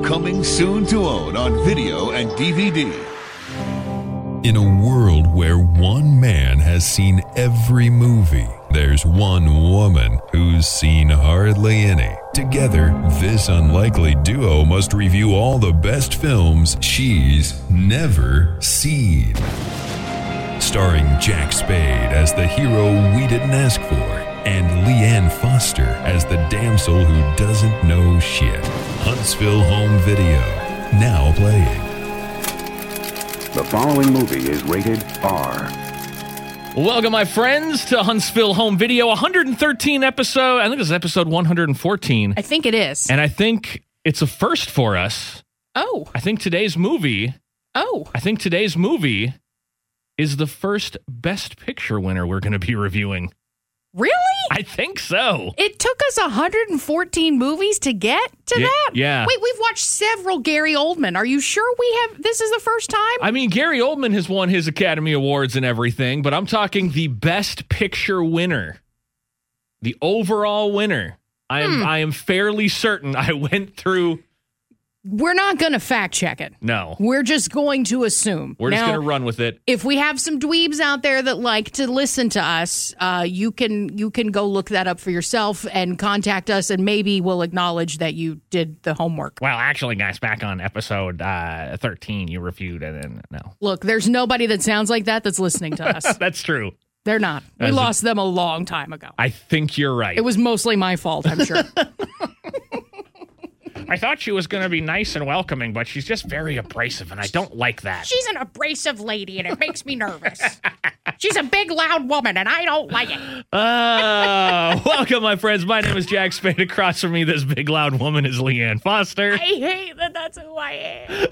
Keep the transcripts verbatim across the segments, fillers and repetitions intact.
Coming soon to own on video and D V D. In a world where one man has seen every movie, there's one woman who's seen hardly any. Together, this unlikely duo must review all the best films she's never seen. Starring Jack Spade as the hero we didn't ask for, and Leanne Foster as the damsel who doesn't know shit. Huntsville Home Video, now playing. The following movie is rated R. Welcome, my friends, to Huntsville Home Video, one hundred thirteen episode. I think this is episode one hundred fourteen. I think it is. And I think it's a first for us. Oh. I think today's movie. Oh. I think today's movie is the first Best Picture winner we're going to be reviewing. Really? I think so. It took us one hundred fourteen movies to get to Yeah, that? yeah. Wait, we've watched several Gary Oldman. Are you sure we have? This is the first time? I mean, Gary Oldman has won his Academy Awards and everything, but I'm talking the Best Picture winner. The overall winner. I am Hmm. I am fairly certain I went through. We're not going to fact check it. No. We're just going to assume. We're just Now, going to run with it. if we have some dweebs out there that like to listen to us, uh, you can you can go look that up for yourself and contact us, and maybe we'll acknowledge that you did the homework. Well, actually, guys, back on episode uh, thirteen, you reviewed it, and no. Look, there's nobody that sounds like that that's listening to us. That's true. They're not. We As a- lost them a long time ago. I think you're right. It was mostly my fault, I'm sure. I thought she was going to be nice and welcoming, but she's just very abrasive, and I don't like that. She's an abrasive lady, and it makes me nervous. She's a big, loud woman, and I don't like it. Uh, welcome, my friends. My name is Jack Spade. Across from me, this big, loud woman is Leanne Foster. I hate that that's who I am.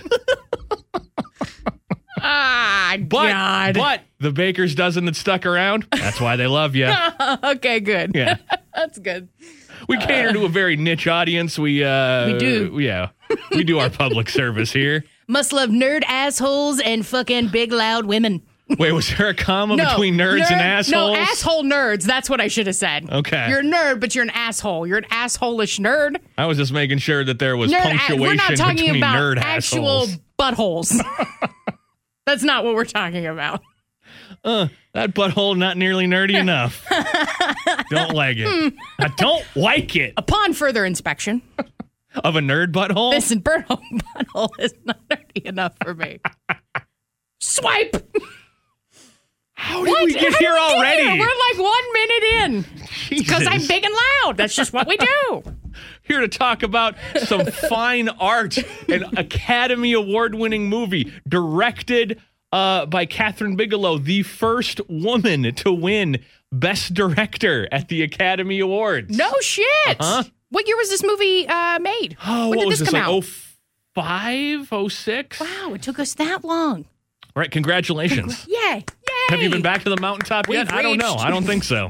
Ah, But, God. but the baker's dozen that stuck around, that's why they love you. Okay, good. Yeah. That's good. We cater to a very niche audience. We, uh, We do. Yeah. We do our public service here. Must love nerd assholes and fucking big, loud women. Wait, was there a comma between nerds nerd- and assholes? No, asshole nerds. That's what I should have said. Okay. You're a nerd, but you're an asshole. You're an asshole-ish nerd. I was just making sure that there was Nerd- punctuation we're not talking between about nerd actual assholes. buttholes. That's not what we're talking about. Uh, that butthole not nearly nerdy enough. Don't like it. I don't like it. Upon further inspection, Of a nerd butthole? this butthole butthole is not nerdy enough for me. Swipe. How did we get here already? We're like one minute in. Because I'm Jesus. big and loud. That's just what we do. Here to talk about some fine art, an Academy Award-winning movie directed uh, by Catherine Bigelow, the first woman to win Best Director at the Academy Awards. No shit. Uh-huh. What year was this movie uh, made? Oh, when what did was this this, come like out? oh five, oh six? Wow, it took us that long. All right, congratulations. Yay. Yay. Have you been back to the mountaintop yet? We've I don't know. reached- I don't think so.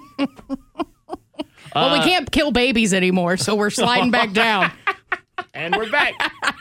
Well, we can't kill babies anymore, so we're sliding back down. And we're back.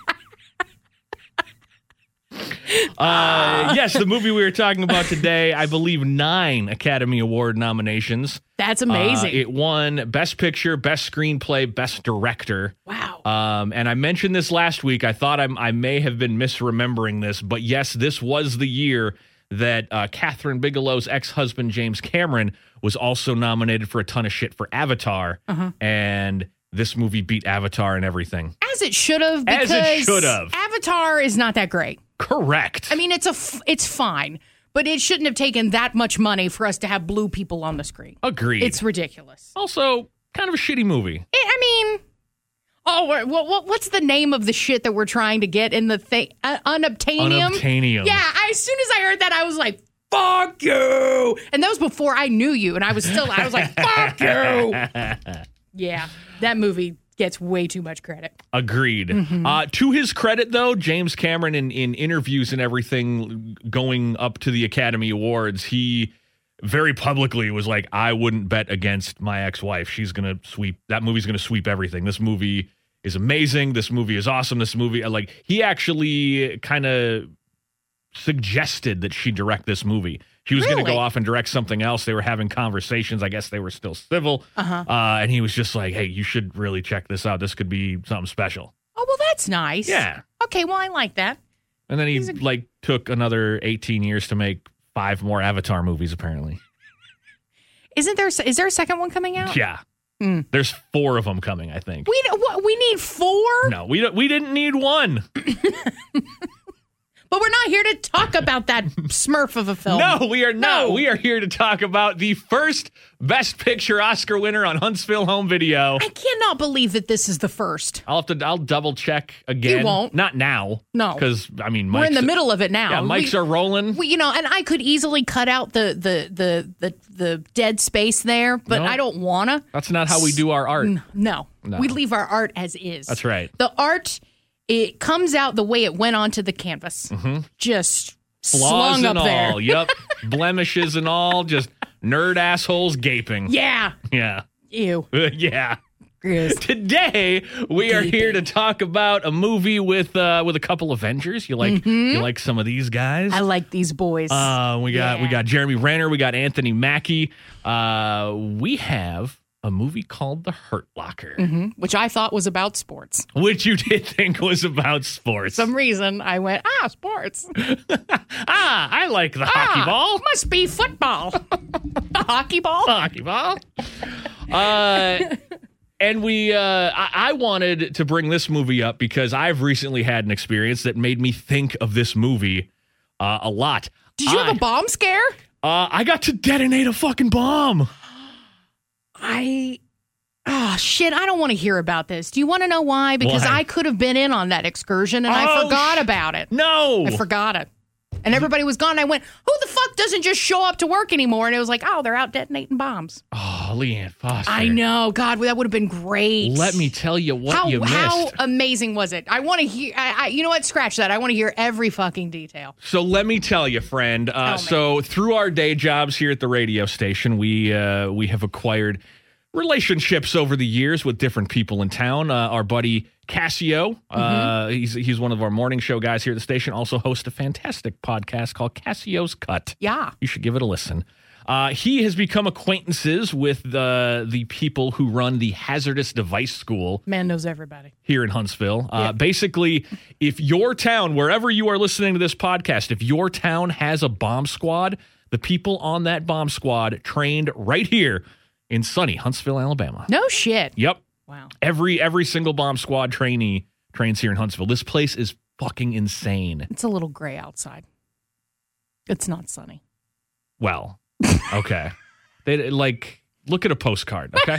uh, yes, the movie we were talking about today, I believe nine Academy Award nominations. That's amazing. Uh, it won Best Picture, Best Screenplay, Best Director. wow. Um, and I mentioned this last week. I thought I'm, I may have been misremembering this, but yes, this was the year that uh, Catherine Bigelow's ex-husband, James Cameron, was also nominated for a ton of shit for Avatar. Uh-huh. And this movie beat Avatar and everything. As it should have, As because it should have. Avatar is not that great. Correct. I mean, it's a f- it's fine, but it shouldn't have taken that much money for us to have blue people on the screen. Agreed. It's ridiculous. also kind of a shitty movie. I I mean, oh, what, what, what's the name of the shit that we're trying to get in the thing? Uh, unobtainium? Unobtainium. Yeah, I, as soon as I heard that, I was like, fuck you. And that was before I knew you, and I was still, I was like, fuck you. Yeah, that movie gets way too much credit. Agreed. Mm-hmm. Uh, to his credit, though, James Cameron, in, in interviews and everything going up to the Academy Awards, he very publicly was like, I wouldn't bet against my ex-wife. She's going to sweep, that movie's going to sweep everything. This movie is amazing. This movie is awesome. This movie, like, he actually kind of suggested that she direct this movie. She was going to Really? go off and direct something else. They were having conversations. I guess they were still civil. Uh-huh. Uh, and he was just like, hey, you should really check this out. This could be something special. Oh, well, that's nice. Yeah. Okay, well, I like that. And then he He's a- like took another eighteen years to make five more Avatar movies, apparently. Isn't there? Is there a second one coming out? Yeah. Mm. There's four of them coming, I think. We what? We need four. No, we don't, we didn't need one. But we're not here to talk about that smurf of a film. No, we are not. No. We are here to talk about the first Best Picture Oscar winner on Huntsville Home Video. I cannot believe that this is the first. I'll have to. I'll double check again. You won't. Not now. No. because I mean, We're in mics- the middle of it now. Yeah, mics we, are rolling. we, you know, and I could easily cut out the the the the, the dead space there, but No. I don't wanna. That's not how we do our art. No. No. We leave our art as is. That's right. The art, it comes out the way it went onto the canvas. Mm-hmm. Just Flaws slung and up there. all. Yep. Blemishes and all. Just nerd assholes gaping. Yeah. Yeah. Ew. yeah. Gross. Today we are here to talk about a movie with uh, with a couple Avengers. You like you like some of these guys? I like these boys. Uh, we got we Yeah. got Jeremy Renner. We got Anthony Mackie. Uh, we have a movie called The Hurt Locker, Mhm. Which I thought was about sports. which you did think was about sports. Some reason I went, ah, sports. ah, I like the hockey Ah, ball. Must be football. The hockey ball? Hockey ball. Uh, and we, uh, I, I wanted to bring this movie up because I've recently had an experience that made me think of this movie uh, a lot. Did you I, have a bomb scare? Uh, I got to detonate a fucking bomb. I. Oh, shit. I don't want to hear about this. Do you want to know why? Because Why? I could have been in on that excursion and I Oh, forgot sh- about it. No. I forgot it. And everybody was gone. And I went, who the fuck doesn't just show up to work anymore? And it was like, oh, they're out detonating bombs. Oh, Leanne Foster. I know. God, that would have been great. Let me tell you what how, you missed. How amazing was it? I want to hear. I, I, you know what? Scratch that. I want to hear every fucking detail. So let me tell you, friend. Uh, me. so through our day jobs here at the radio station, we uh, we have acquired relationships over the years with different people in town. Uh, our buddy Cassio, uh, Mm-hmm. he's he's one of our morning show guys here at the station. Also hosts a fantastic podcast called Cassio's Cut. Yeah. You should give it a listen. Uh, he has become acquaintances with the the people who run the Hazardous Device School Man knows everybody. here in Huntsville. Uh, Yeah. Basically, if your town, wherever you are listening to this podcast, if your town has a bomb squad, the people on that bomb squad trained right here in sunny Huntsville, Alabama. No shit. Yep. Wow. Every every single bomb squad trainee trains here in Huntsville. This place is fucking insane. It's a little gray outside. It's not sunny. Well, okay. They like look at a postcard, okay?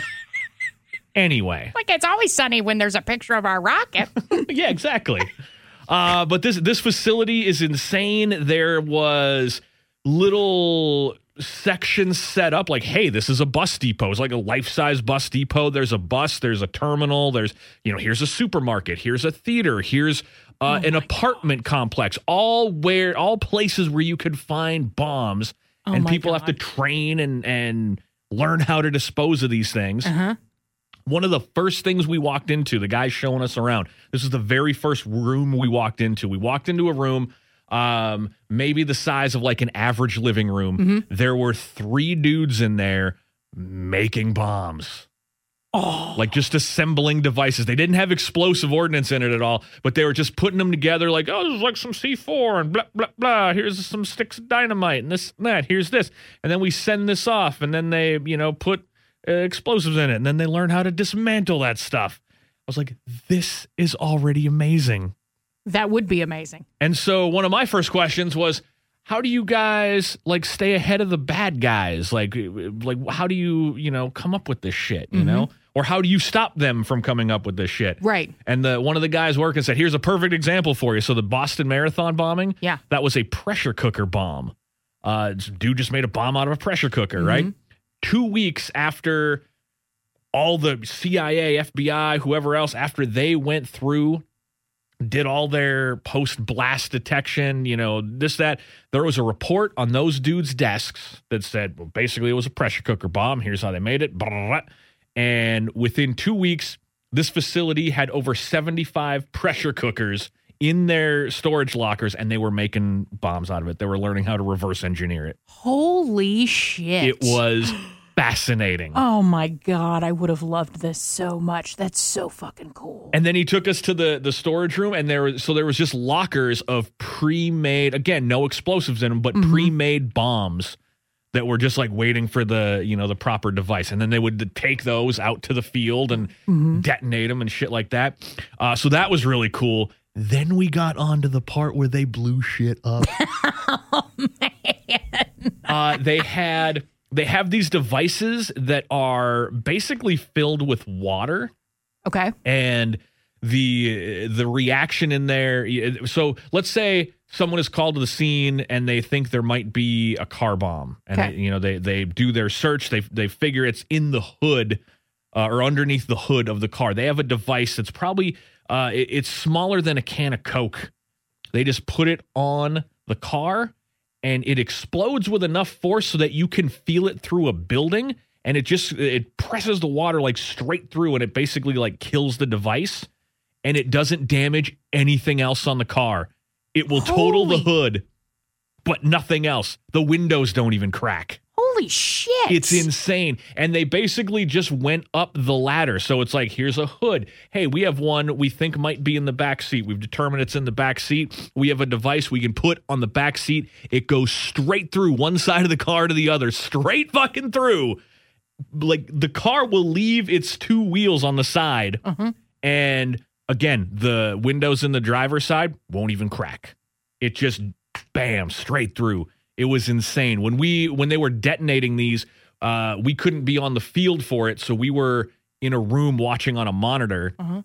Anyway. Like it's always sunny when there's a picture of our rocket. Yeah, exactly. Uh, but this this facility is insane. There was little sections set up like, hey, this is a bus depot. It's like a life-size bus depot. There's a bus, there's a terminal, there's, you know, here's a supermarket, here's a theater, here's uh, an apartment complex, all where all places where you could find bombs, Oh and my people have to God. train and and learn how to dispose of these things. Uh-huh. One of the first things we walked into, the guy showing us around, this is the very first room we walked into. We walked into a room, um, maybe the size of like an average living room. Mm-hmm. There were three dudes in there making bombs. Oh. Like just assembling devices. They didn't have explosive ordnance in it at all, but they were just putting them together like, oh, this is like some C four and blah, blah, blah. Here's some sticks of dynamite and this and that. Here's this. And then we send this off and then they, you know, put uh, explosives in it and then they learn how to dismantle that stuff. I was like, this is already amazing. That would be amazing. And so one of my first questions was, how do you guys like stay ahead of the bad guys? Like, like how do you, you know, come up with this shit, you know? Or how do you stop them from coming up with this shit? Right. And the one of the guys working said, here's a perfect example for you. So the Boston Marathon bombing, Yeah. that was a pressure cooker bomb. Uh, dude just made a bomb out of a pressure cooker, right? Two weeks after all the C I A, F B I, whoever else, after they went through, did all their post-blast detection, you know, this, that, there was a report on those dudes' desks that said, well, basically it was a pressure cooker bomb. Here's how they made it. Blah, blah, blah. And within two weeks, this facility had over seventy-five pressure cookers in their storage lockers, and they were making bombs out of it. They were learning how to reverse engineer it. Holy shit. It was fascinating. Oh my God, I would have loved this so much. That's so fucking cool. And then he took us to the, the storage room, and there was so there was just lockers of pre-made, again, no explosives in them, but mm-hmm. pre-made bombs that were just like waiting for the, you know, the proper device. And then they would take those out to the field and mm-hmm. detonate them and shit like that. Uh, so that was really cool. Then we got on to the part where they blew shit up. Oh, man. Uh, they had... They have these devices that are basically filled with water. Okay. And the the reaction in there. So let's say someone is called to the scene and they think there might be a car bomb. And okay. they, you know, they they do their search. They they figure it's in the hood uh, or underneath the hood of the car. They have a device that's probably uh, it, it's smaller than a can of Coke. They just put it on the car. And it explodes with enough force so that you can feel it through a building, and it just it presses the water like straight through, and it basically like kills the device, and it doesn't damage anything else on the car. It will total Holy. the hood, but nothing else. The windows don't even crack. Holy shit. It's insane. And they basically just went up the ladder. So it's like, here's a hood. Hey, we have one we think might be in the back seat. We've determined it's in the back seat. We have a device we can put on the back seat. It goes straight through one side of the car to the other, straight fucking through. Like, the car will leave its two wheels on the side. Uh-huh. And again, the windows in the driver's side won't even crack. It just, bam, straight through. It was insane. When we when they were detonating these, uh, we couldn't be on the field for it, so we were in a room watching on a monitor, uh-huh.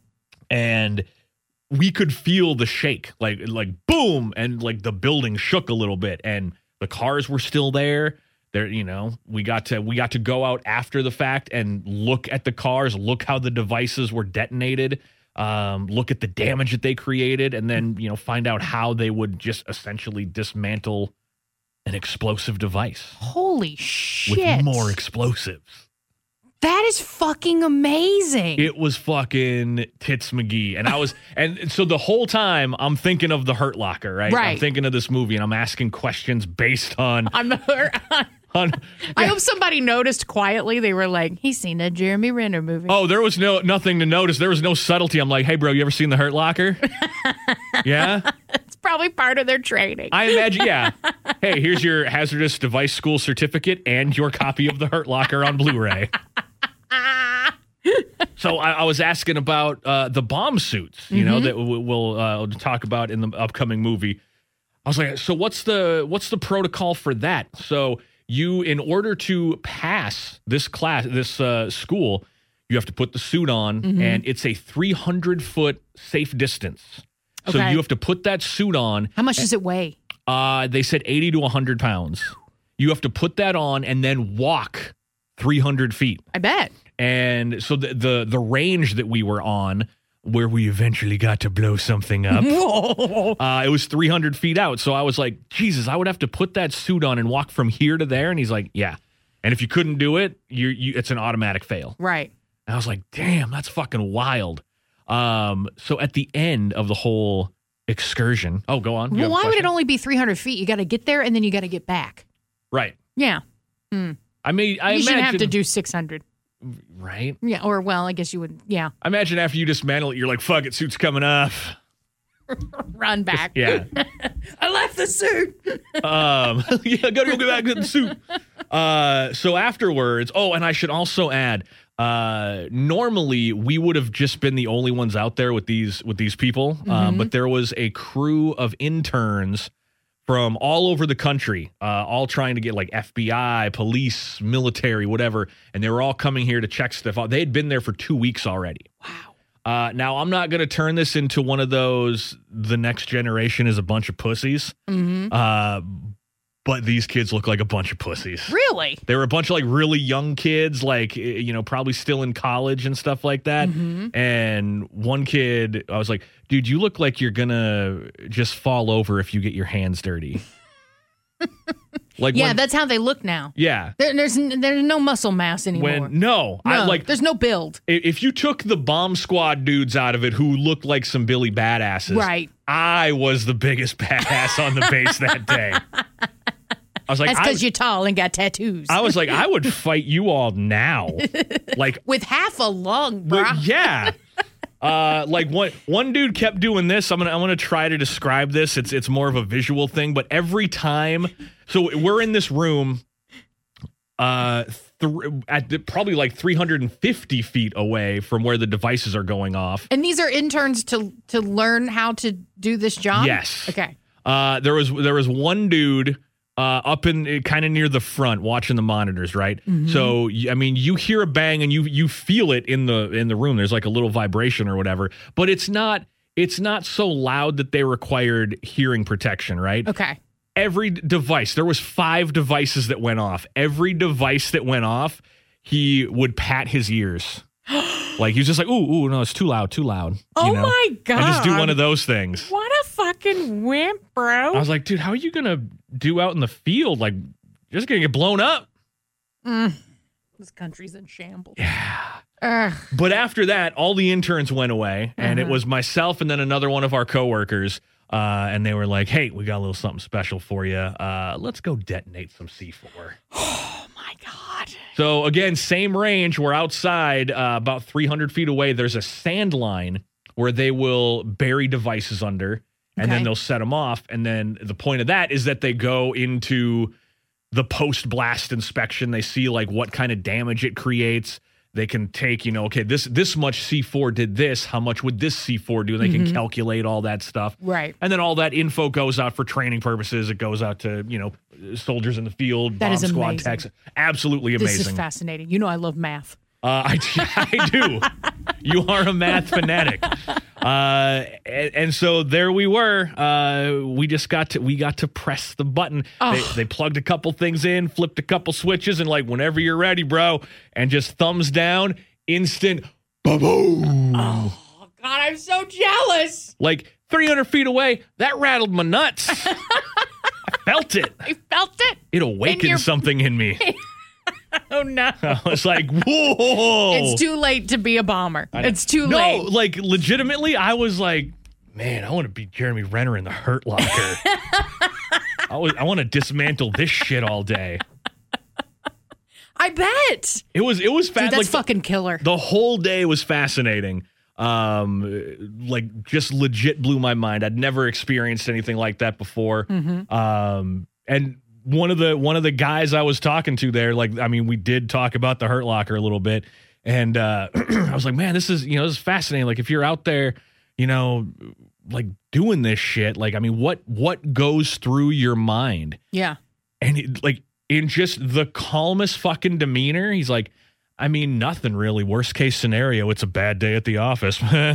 and we could feel the shake, like like boom, and like the building shook a little bit, and the cars were still there. There, you know, we got to we got to go out after the fact and look at the cars, look how the devices were detonated, um, look at the damage that they created, and then you know find out how they would just essentially dismantle an explosive device. Holy shit. With more explosives. That is fucking amazing. It was fucking Tits McGee. And I was, and so the whole time I'm thinking of the Hurt Locker, right? Right. I'm thinking of this movie and I'm asking questions based on. On the Hurt on, I hope somebody noticed quietly. They were like, he's seen a Jeremy Renner movie. Oh, there was no nothing to notice. There was no subtlety. I'm like, hey, bro, you ever seen the Hurt Locker? Yeah? It's probably part of their training. I imagine, yeah. Hey, here's your hazardous device school certificate and your copy of the Hurt Locker on Blu-ray. So I, I was asking about uh, the bomb suits, you mm-hmm. know, that w- we'll uh, talk about in the upcoming movie. I was like, so what's the what's the protocol for that? So you, in order to pass this class, this uh, school, you have to put the suit on, mm-hmm. and it's a three hundred foot safe distance. So okay. you have to put that suit on. How much does it weigh? Uh, they said eighty to one hundred pounds. You have to put that on and then walk three hundred feet. I bet. And so the, the the range that we were on, where we eventually got to blow something up, uh, it was three hundred feet out. So I was like, Jesus, I would have to put that suit on and walk from here to there. And he's like, yeah. And if you couldn't do it, you you it's an automatic fail. Right. And I was like, damn, that's fucking wild. Um, so at the end of the whole excursion, oh, go on. Well, why would it only be three hundred feet? You got to get there and then you got to get back. Right. Yeah. Hmm. I mean, I you imagine, shouldn't have to do six hundred. Right? Yeah. Or, well, I guess you would. Yeah. I imagine after you dismantle it, you're like, fuck it, suit's coming off. Run back. Yeah. I left the suit. um, yeah, gotta go get back to the suit. Uh, so afterwards, oh, and I should also add, uh, normally we would have just been the only ones out there with these with these people, mm-hmm. um, but there was a crew of interns from all over the country, uh, all trying to get like F B I, police, military, whatever, and they were all coming here to check stuff out. They had been there for two weeks already. Wow. Uh, now, I'm not going to turn this into one of those, the next generation is a bunch of pussies. Mm-hmm. Uh, but these kids look like a bunch of pussies. Really? They were a bunch of like really young kids, like, you know, probably still in college and stuff like that. Mm-hmm. And one kid, I was like, dude, you look like you're going to just fall over if you get your hands dirty. Like yeah, when, that's how they look now. Yeah. There, there's there's no muscle mass anymore. When, no, no I like. There's no build. If you took the bomb squad dudes out of it who looked like some Billy badasses, right? I was the biggest badass on the base that day. I was like, That's I, because you're tall and got tattoos. I was like, I would fight you all now. Like, with half a lung, bro. But yeah. Uh, like one one dude kept doing this. I'm gonna I'm gonna try to describe this. It's it's more of a visual thing, but every time, so we're in this room, uh, th- at the, probably like three hundred fifty feet away from where the devices are going off. And these are interns to to learn how to do this job? Yes. Okay. Uh, there was there was one dude. Uh, up in kind of near the front, watching the monitors, right? Mm-hmm. So, I mean, you hear a bang and you you feel it in the in the room. There's like a little vibration or whatever, but it's not it's not so loud that they required hearing protection, right? Okay. Every device, there was five devices that went off. Every device that went off, he would pat his ears. Like, he was just like, ooh, ooh, no, it's too loud, too loud. Oh, you know? my God. And just do one of those things. What a fucking wimp, bro. I was like, dude, how are you going to do out in the field? Like, you're just going to get blown up. Mm. This country's in shambles. Yeah. Ugh. But after that, all the interns went away, and Uh-huh. it was myself and then another one of our coworkers. Uh, and they were like, hey, we got a little something special for you. Uh, let's go detonate some C four. Oh, my God. So, again, same range. We're outside, uh, about three hundred feet away. There's a sand line where they will bury devices under, and Okay. then they'll set them off. And then the point of that is that they go into the post-blast inspection. They see, like, what kind of damage it creates. They can take, you know, okay, this this much C four did this. How much would this C four do? And they Mm-hmm. can calculate all that stuff. Right. And then all that info goes out for training purposes. It goes out to, you know, soldiers in the field, That bomb is squad amazing. techs. Absolutely amazing. This is fascinating. You know I love math. Uh, I, I do. You are a math fanatic. Uh, and, and so there we were. Uh, we just got to we got to press the button. Oh. They, they plugged a couple things in, flipped a couple switches, and like, whenever you're ready, bro, and just thumbs down, instant, ba-boom. Oh, God, I'm so jealous. Like three hundred feet away, that rattled my nuts. I felt it. I felt it. It awakened your- something in me. Oh, no. I was like, whoa. It's too late to be a bomber. It's too no, late. like legitimately, I was like, man, I want to be Jeremy Renner in the Hurt Locker. I, was, I want to dismantle this shit all day. I bet. It was it was Dude, fa- that's like fucking killer. the, the whole day was fascinating. Um, like just legit blew my mind. I'd never experienced anything like that before. Mm-hmm. Um, and one of the one of the guys I was talking to there, like, I mean, we did talk about the Hurt Locker a little bit, and uh, I was like, man, this is you know this is fascinating. Like, if you're out there, you know, like doing this shit, like, I mean, what what goes through your mind? Yeah. And it, like, in just the calmest fucking demeanor, he's like, I mean, nothing really. Worst case scenario, it's a bad day at the office.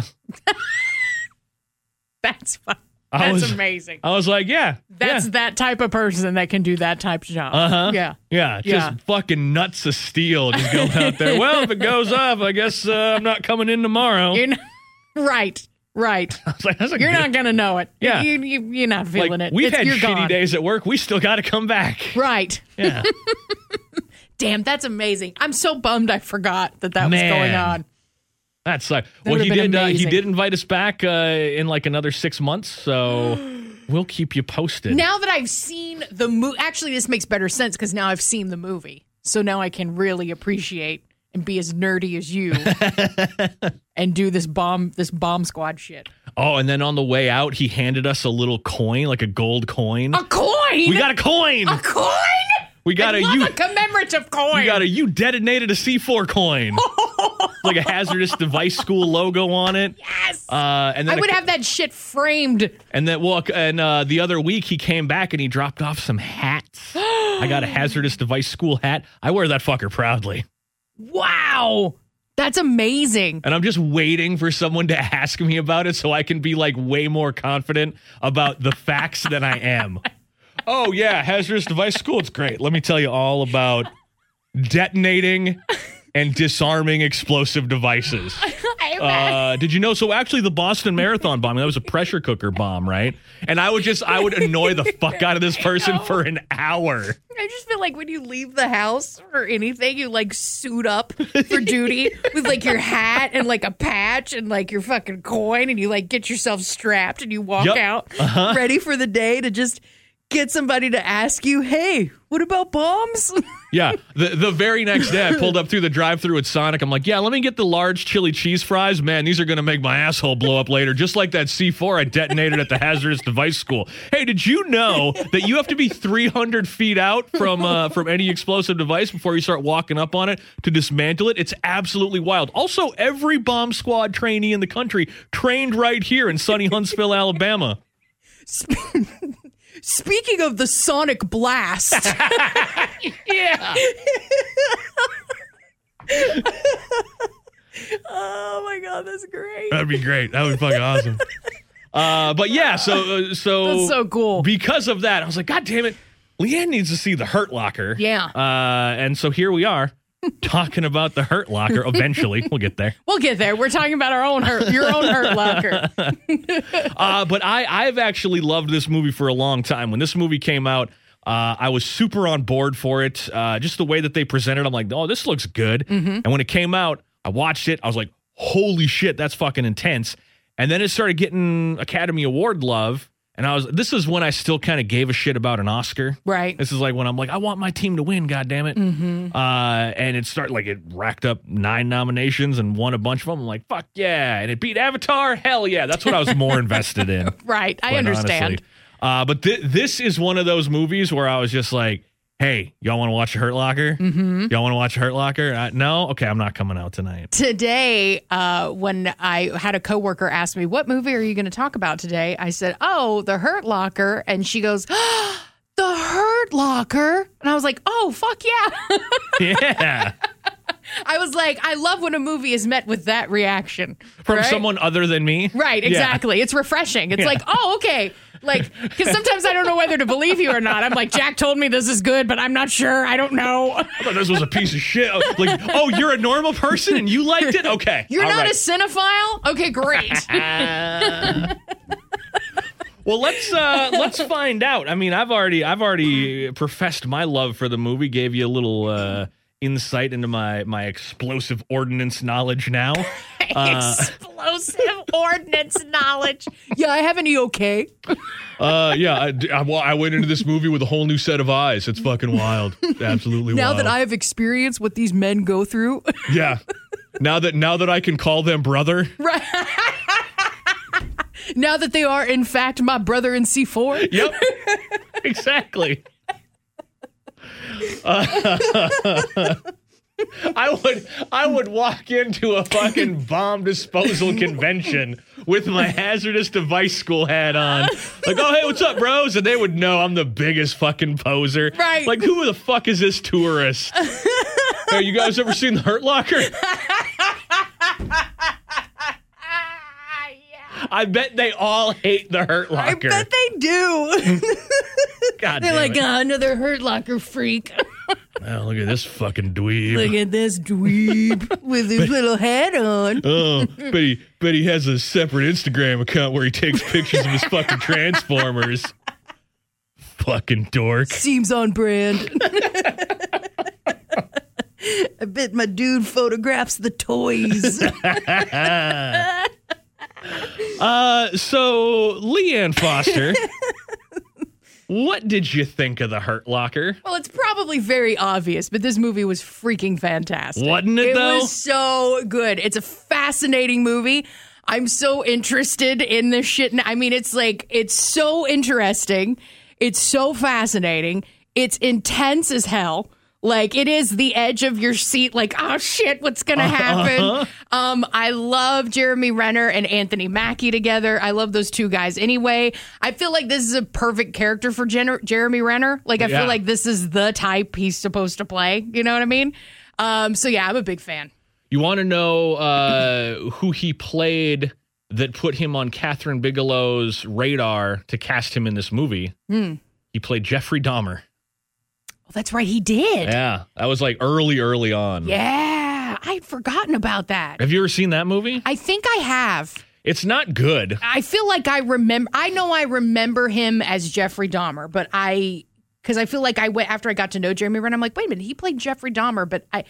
That's fun. I That's was- amazing. I was like, yeah, That's yeah. that type of person that can do that type of job. Uh-huh. Yeah. Yeah, just Yeah. fucking nuts of steel. Just going out there. Well, if it goes up, I guess uh, I'm not coming in tomorrow. You're not, right. Right. I was like, that's a You're good- not going to know it. Yeah. You, you, you're not like, feeling it. We've It's- had you're shitty gone. days at work. We still got to come back. Right. Yeah. Damn, that's amazing. I'm so bummed I forgot that that Man. was going on. That sucked. That Well, he would've been did. Uh, he amazing. did invite us back uh, in like another six months. So we'll keep you posted. Now that I've seen the movie, actually, this makes better sense because now I've seen the movie. So now I can really appreciate and be as nerdy as you and do this bomb, this bomb squad shit. Oh, and then on the way out, he handed us a little coin, like a gold coin. A coin? We got a coin. a coin? We got I a love you. a commemorative coin. You got a you detonated a C four coin. Like a hazardous device school logo on it. Yes. Uh, and then I would a- have that shit framed. And then, well, and uh, the other week he came back and he dropped off some hats. I got a hazardous device school hat. I wear that fucker proudly. Wow. That's amazing. And I'm just waiting for someone to ask me about it so I can be like way more confident about the facts than I am. Oh, yeah, hazardous device school. It's great. Let me tell you all about detonating and disarming explosive devices. Uh, did you know? So actually the Boston Marathon bombing, that was a pressure cooker bomb, right? And I would just, I would annoy the fuck out of this person for an hour. I just feel like when you leave the house or anything, you like suit up for duty with like your hat and like a patch and like your fucking coin, and you like get yourself strapped and you walk Yep. out Uh-huh. ready for the day to just get somebody to ask you, hey, what about bombs? Yeah. The the very next day, I pulled up through the drive-thru at Sonic. I'm like, yeah, let me get the large chili cheese fries. Man, these are going to make my asshole blow up later, just like that C four I detonated at the hazardous device school. Hey, did you know that you have to be three hundred feet out from uh, from any explosive device before you start walking up on it to dismantle it? It's absolutely wild. Also, every bomb squad trainee in the country trained right here in sunny Huntsville, Alabama. Speaking of the sonic blast. Yeah. Oh my God, that's great. That'd be great. That would be fucking awesome. Uh, but yeah, so uh, so That's so cool. Because of that, I was like, God damn it, Leanne needs to see the Hurt Locker. Yeah. Uh, and so here we are talking about the Hurt Locker. Eventually, we'll get there. We'll get there. We're talking about our own hurt, your own Hurt Locker. uh, but I I've actually loved this movie for a long time. When this movie came out, uh, I was super on board for it. Uh, just the way that they presented, I'm like, oh, this looks good. Mm-hmm. And when it came out, I watched it. I was like, holy shit, that's fucking intense. And then it started getting Academy Award love. And I was, this is when I still kind of gave a shit about an Oscar. Right. This is like when I'm like, I want my team to win, goddammit. Mm-hmm. Uh, and it started like it racked up nine nominations and won a bunch of them. I'm like, fuck yeah. And it beat Avatar. Hell yeah. That's what I was more invested in. Right. I understand. Uh, but th- this is one of those movies where I was just like, hey, y'all want to watch a Hurt Locker? Mm-hmm. Y'all want to watch a Hurt Locker? Uh, no? Okay, I'm not coming out tonight. Today, uh, when I had a coworker ask me, what movie are you going to talk about today? I said, oh, The Hurt Locker. And she goes, oh, The Hurt Locker? And I was like, oh, fuck yeah. Yeah. I was like, I love when a movie is met with that reaction. From right? someone other than me? Right, exactly. Yeah. It's refreshing. It's Yeah. like, oh, okay. Like, because sometimes I don't know whether to believe you or not. I'm like, Jack told me this is good, but I'm not sure. I don't know. I thought this was a piece of shit. Like, oh, you're a normal person and you liked it? Okay. You're All not right. a cinephile? Okay, great. Well, let's uh, let's find out. I mean, I've already I've already professed my love for the movie. Gave you a little uh, insight into my my explosive ordnance knowledge now. Uh, Explosive ordnance knowledge. Yeah, I have an E O K. Uh, yeah, I, I, I went into this movie with a whole new set of eyes. It's fucking wild. Absolutely Now wild. that I have experienced what these men go through. Yeah. Now that now that I can call them brother. Right. Now that they are, in fact, my brother in C four. Yep. Exactly. Uh, I would I would walk into a fucking bomb disposal convention with my hazardous device school hat on. Like, oh, hey, what's up, bros? And they would know I'm the biggest fucking poser. Right. Like, who the fuck is this tourist? Hey, you guys ever seen the Hurt Locker? I bet they all hate the Hurt Locker. I bet they do. God They're damn like, it. oh, another Hurt Locker freak. Oh, look at this fucking dweeb. Look at this dweeb with his little hat on. Oh, but he, but he has a separate Instagram account where he takes pictures of his fucking Transformers. Fucking dork. Seems on brand. I bet my dude photographs the toys. Uh, so, Leanne Foster, what did you think of the Hurt Locker? Well, it's probably very obvious, but this movie was freaking fantastic. Wasn't it, It though? was so good. It's a fascinating movie. I'm so interested in this shit. I mean, it's like, it's so interesting. It's so fascinating. It's intense as hell. Like, it is the edge of your seat, like, oh, shit, what's going to happen? Uh-huh. Um, I love Jeremy Renner and Anthony Mackie together. I love those two guys anyway. I feel like this is a perfect character for Jen- Jeremy Renner. Like, I Yeah. feel like this is the type he's supposed to play. You know what I mean? Um, so, yeah, I'm a big fan. You want to know uh, who he played that put him on Catherine Bigelow's radar to cast him in this movie? Hmm. He played Jeffrey Dahmer. Oh, that's right. He did. Yeah, that was like early, early on. Yeah. I'd forgotten about that. Have you ever seen that movie? I think I have. It's not good. I feel like I remember, I know I remember him as Jeffrey Dahmer, but I, because I feel like I went, after I got to know Jeremy Renner, I'm like, wait a minute, he played Jeffrey Dahmer, but I,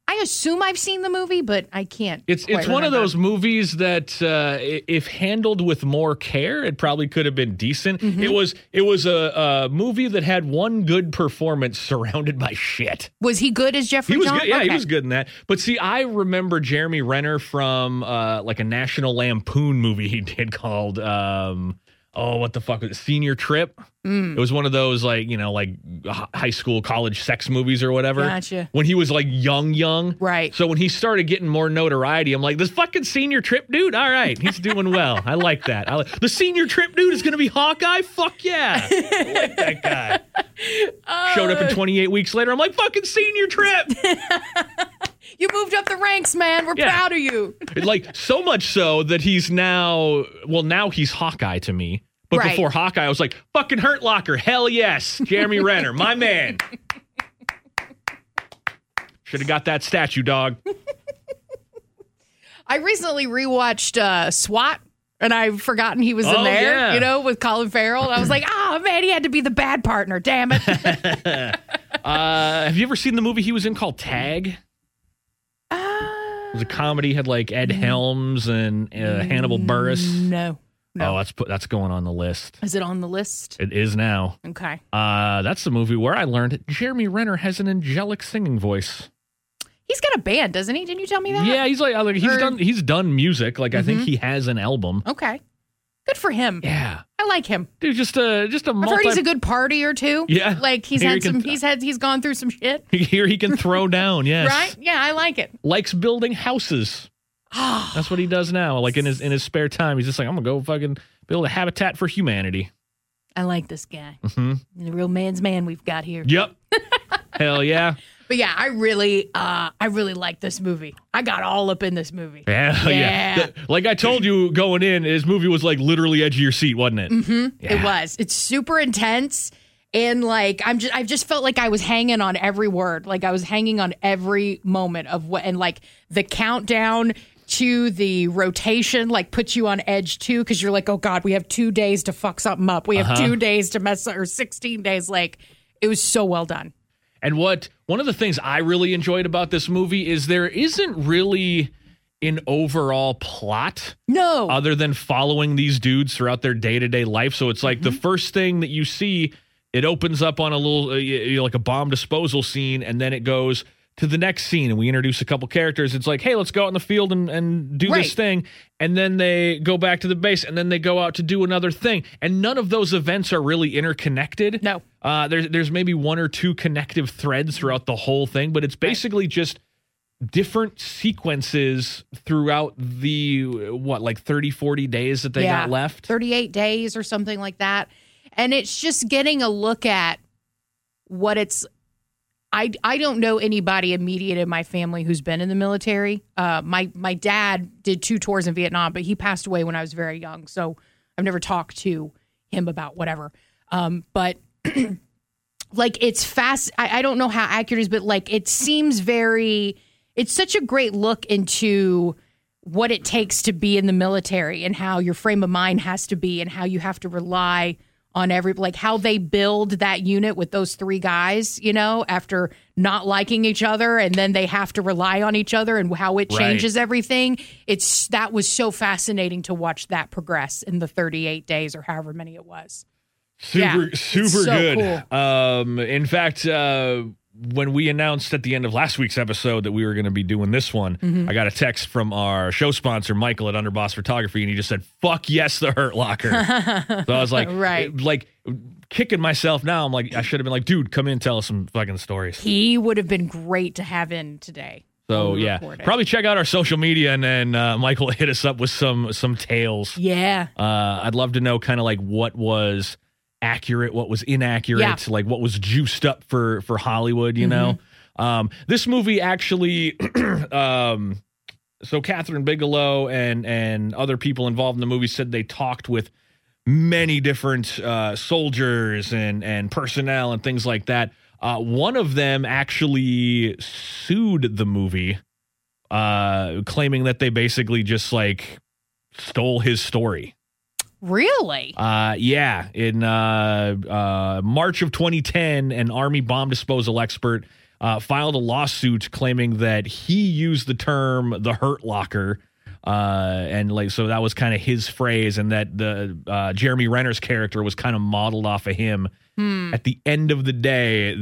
I assume I've seen the movie, but I can't. It's quite it's one of remember. those movies that uh, i- if handled with more care, it probably could have been decent. Mm-hmm. It was it was a, a movie that had one good performance surrounded by shit. Was he good as Jeffrey He was John? good. Yeah, he Okay. was good in that. But see, I remember Jeremy Renner from uh, like a National Lampoon movie he did called um, oh, what the fuck was it? Senior Trip. Mm. It was one of those like you know like h- high school college sex movies or whatever. Gotcha. When he was like young, young. Right. So when he started getting more notoriety, I'm like, this fucking Senior Trip dude. All right, he's doing well. I like that. I like, the Senior Trip dude is going to be Hawkeye. Fuck yeah, I like that guy. Showed up in twenty-eight weeks later. I'm like, fucking Senior Trip. You moved up the ranks, man. We're Yeah. proud of you. Like so much so that he's now well now he's Hawkeye to me. But Right. before Hawkeye, I was like, fucking Hurt Locker, hell yes, Jeremy Renner, my man. Should have got that statue, dog. I recently rewatched uh, SWAT, and I've forgotten he was in Oh, there, yeah. you know, with Colin Farrell. And I was like, oh, man, he had to be the bad partner. Damn it. Uh, have you ever seen the movie he was in called Tag? Uh, It was a comedy, had like Ed Helms and uh, Hannibal Buress. no. No. Oh, that's put, that's going on the list. Is it on the list? It is now. Okay. Uh, that's the movie where I learned Jeremy Renner has an angelic singing voice. He's got a band, doesn't he? Didn't you tell me that? Yeah, he's like, like he's Or- done he's done music. Like I think he has an album. Okay. Good for him. Yeah, I like him. dude, just a just a I've multi. heard he's a good partier too. Yeah. Like he's Here had he can- some he's had he's gone through some shit. Here he can throw down. Yes, Right? Yeah, I like it. Likes building houses. That's what he does now. Like in his in his spare time, he's just like, I'm gonna go fucking build a habitat for humanity. I like this guy. Mm-hmm. The real man's man we've got here. Yep. Hell yeah. But yeah, I really uh I really like this movie. I got all up in this movie. Yeah, yeah. Yeah. The- like I told you going in, his movie was like literally edge of your seat, wasn't it? Mm-hmm. It was. It's super intense. And like I'm just I've just felt like I was hanging on every word. Like I was hanging on every moment of what and like the countdown to the rotation like puts you on edge too, because you're like, oh God, we have two days to fuck something up. We have Uh-huh. two days to mess up or sixteen days. Like it was so well done. And what one of the things I really enjoyed about this movie is there isn't really an overall plot No. other than following these dudes throughout their day-to-day life. So it's like the first thing that you see, it opens up on a little uh, y- y- like a bomb disposal scene, and then it goes to the next scene and we introduce a couple characters. It's like, hey, let's go out in the field and, and do Right. this thing. And then they go back to the base and then they go out to do another thing. And none of those events are really interconnected. No. Uh, there's, there's maybe one or two connective threads throughout the whole thing, but it's basically just different sequences throughout the, what, like thirty, forty days that they Yeah. got left? thirty-eight days or something like that. And it's just getting a look at what it's I, I don't know anybody immediate in my family who's been in the military. Uh, my my dad did two tours in Vietnam, but he passed away when I was very young, so I've never talked to him about whatever. Um, but like it's fast. I, I don't know how accurate it is, but like it seems very. It's such a great look into what it takes to be in the military and how your frame of mind has to be and how you have to rely on every, like how they build that unit with those three guys, you know, after not liking each other and then they have to rely on each other and how it Right. changes everything. It's, that was so fascinating to watch that progress in the thirty-eight days or however many it was. Super, Yeah, it's super so good. Um, in fact, uh, when we announced at the end of last week's episode that we were going to be doing this one, Mm-hmm. I got a text from our show sponsor, Michael at Underboss Photography, and he just said, fuck yes, the Hurt Locker. So I was like, Right. like kicking myself now. I'm like, I should have been like, dude, come in and tell us some fucking stories. He would have been great to have in today. So when we yeah, recorded. probably check out our social media, and then uh, Michael hit us up with some some tales. Yeah. Uh, I'd love to know kind of like what was accurate, what was inaccurate, Yeah. like what was juiced up for for Hollywood, you know. Um, this movie actually, um, so Catherine Bigelow and and other people involved in the movie said they talked with many different uh, soldiers and and personnel and things like that. Uh, one of them actually sued the movie, uh, claiming that they basically just like stole his story. Really? Uh, yeah, in uh, uh, March of twenty ten, an Army bomb disposal expert uh, filed a lawsuit claiming that he used the term the Hurt Locker. Uh, and like, so that was kind of his phrase, and that the uh, Jeremy Renner's character was kind of modeled off of him. Hmm. At the end of the day,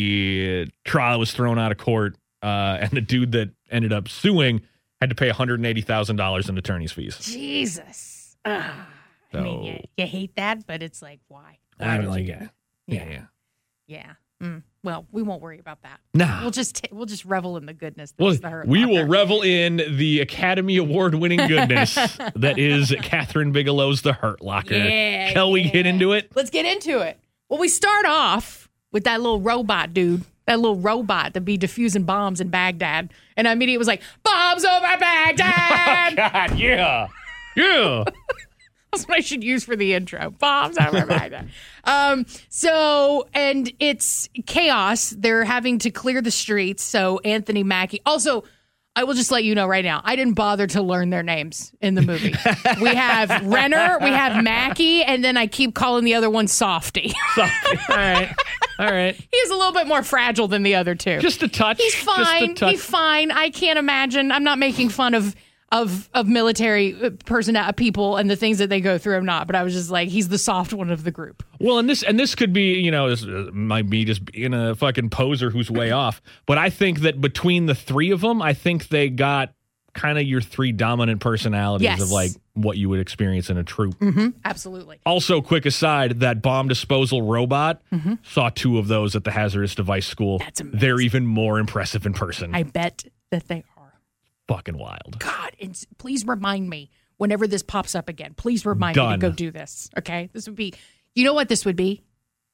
the trial was thrown out of court, uh, and the dude that ended up suing had to pay one hundred eighty thousand dollars in attorney's fees. Jesus. Ugh. So, I mean, you, you hate that, but it's like, why? why I would mean, like, you- yeah, yeah, yeah. Yeah. Mm. Well, we won't worry about that. Nah. We'll just t- we'll just revel in the goodness. That Well, is the Hurt we Locker. will revel in the Academy Award winning goodness that is Catherine Bigelow's The Hurt Locker. Yeah, Shall we yeah. get into it? Let's get into it. Well, we start off with that little robot dude, that little robot that be diffusing bombs in Baghdad. And I immediately was like, bombs over Baghdad! God, yeah. Yeah. That's what I should use for the intro. Bombs over Baghdad. Um, so, and it's chaos. They're having to clear the streets. So Anthony Mackie. Also, I will just let you know right now, I didn't bother to learn their names in the movie. We have Renner, we have Mackie, and then I keep calling the other one Softy. So, all right. All right. He's a little bit more fragile than the other two. Just a touch. He's Just fine. a touch. He's fine. I can't imagine. I'm not making fun of of of military person people and the things that they go through. I'm not, but I was just like, he's the soft one of the group. Well, and this and this could be, you know, this uh, might be just being a fucking poser who's way off. But I think that between the three of them, I think they got kind of your three dominant personalities Yes. of like what you would experience in a troop. Mm-hmm. Absolutely. Also, quick aside, that bomb disposal robot, Mm-hmm. saw two of those at the hazardous device school. That's amazing. They're even more impressive in person. I bet that they are. Fucking wild. God, and s- please remind me whenever this pops up again. Please remind Done. me to go do this. Okay, this would be. You know what this would be?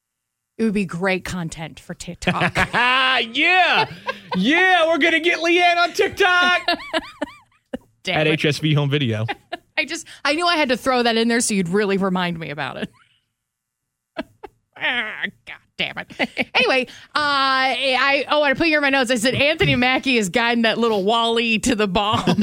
It would be great content for TikTok. Ah, yeah. Yeah, we're going to get Leanne on TikTok Damn at it. H S V Home Video. I just I knew I had to throw that in there so you'd really remind me about it. Ah, God damn it. Anyway, uh, I oh I put here in my notes. I said Anthony Mackie is guiding that little Wally to the bomb.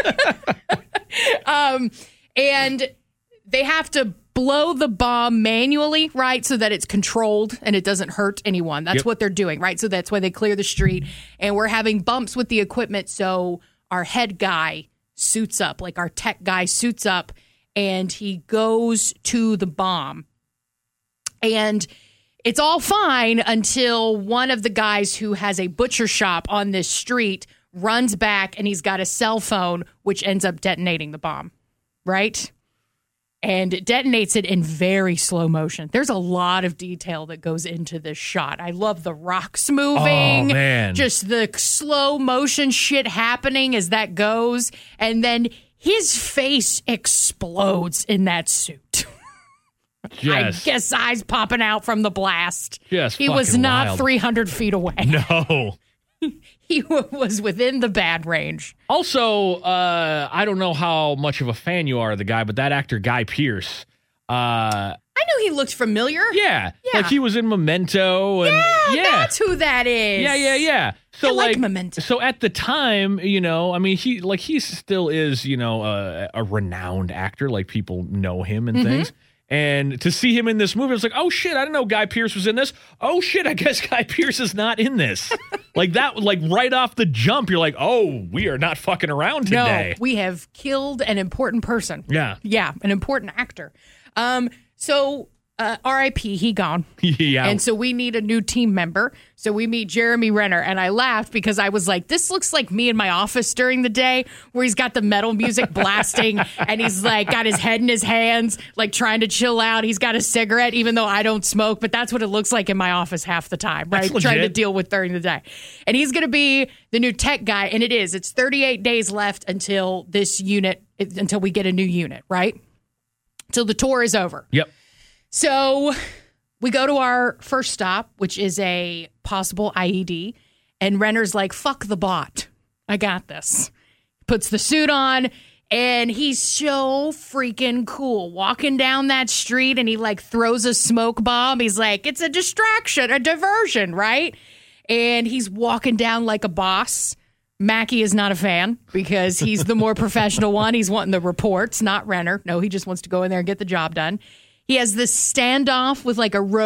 um, and they have to blow the bomb manually, right, so that it's controlled and it doesn't hurt anyone. That's Yep. what they're doing, right? So that's why they clear the street. And we're having bumps with the equipment, so our head guy suits up, like our tech guy suits up, and he goes to the bomb. And it's all fine until one of the guys who has a butcher shop on this street runs back and he's got a cell phone, which ends up detonating the bomb, right? And it detonates it in very slow motion. There's a lot of detail that goes into this shot. I love the rocks moving. Oh, man. Just the slow motion shit happening as that goes. And then his face explodes in that suit. Yes. I guess eyes popping out from the blast. Just he was fucking not wild. three hundred feet away. No. He w- was within the bad range. Also, uh, I don't know how much of a fan you are of the guy, but that actor Guy Pearce, uh, I knew he looked familiar. yeah, Yeah. like he was in Memento, and Yeah, yeah, that's who that is. yeah, yeah, yeah. So I like Memento. So at the time, you know, I mean, he like he still is, you know, a, a renowned actor, like people know him and Mm-hmm. things. And to see him in this movie, I was like, oh shit, I didn't know Guy Pearce was in this. Oh shit, I guess Guy Pearce is not in this. Like that, like right off the jump, you're like, oh, we are not fucking around today. No, we have killed an important person. Yeah. Yeah, an important actor. Um, so uh, R I P, he gone. Yeah. And so we need a new team member. So we meet Jeremy Renner. And I laughed because I was like, this looks like me in my office during the day where he's got the metal music blasting and he's like got his head in his hands, like trying to chill out. He's got a cigarette, even though I don't smoke, but that's what it looks like in my office half the time, right? That's Trying to legit. deal with during the day. And he's going to be the new tech guy. And it is. It's thirty-eight days left until this unit, until we get a new unit, right? Till the tour is over. Yep. So we go to our first stop, which is a possible I E D. And Renner's like, fuck the bot. I got this. Puts the suit on. And he's so freaking cool. Walking down that street and he like throws a smoke bomb. He's like, it's a distraction, a diversion, right? And he's walking down like a boss. Mackie is not a fan because he's the more professional one. He's wanting the reports, not Renner. No, he just wants to go in there and get the job done. He has this standoff with like a rogue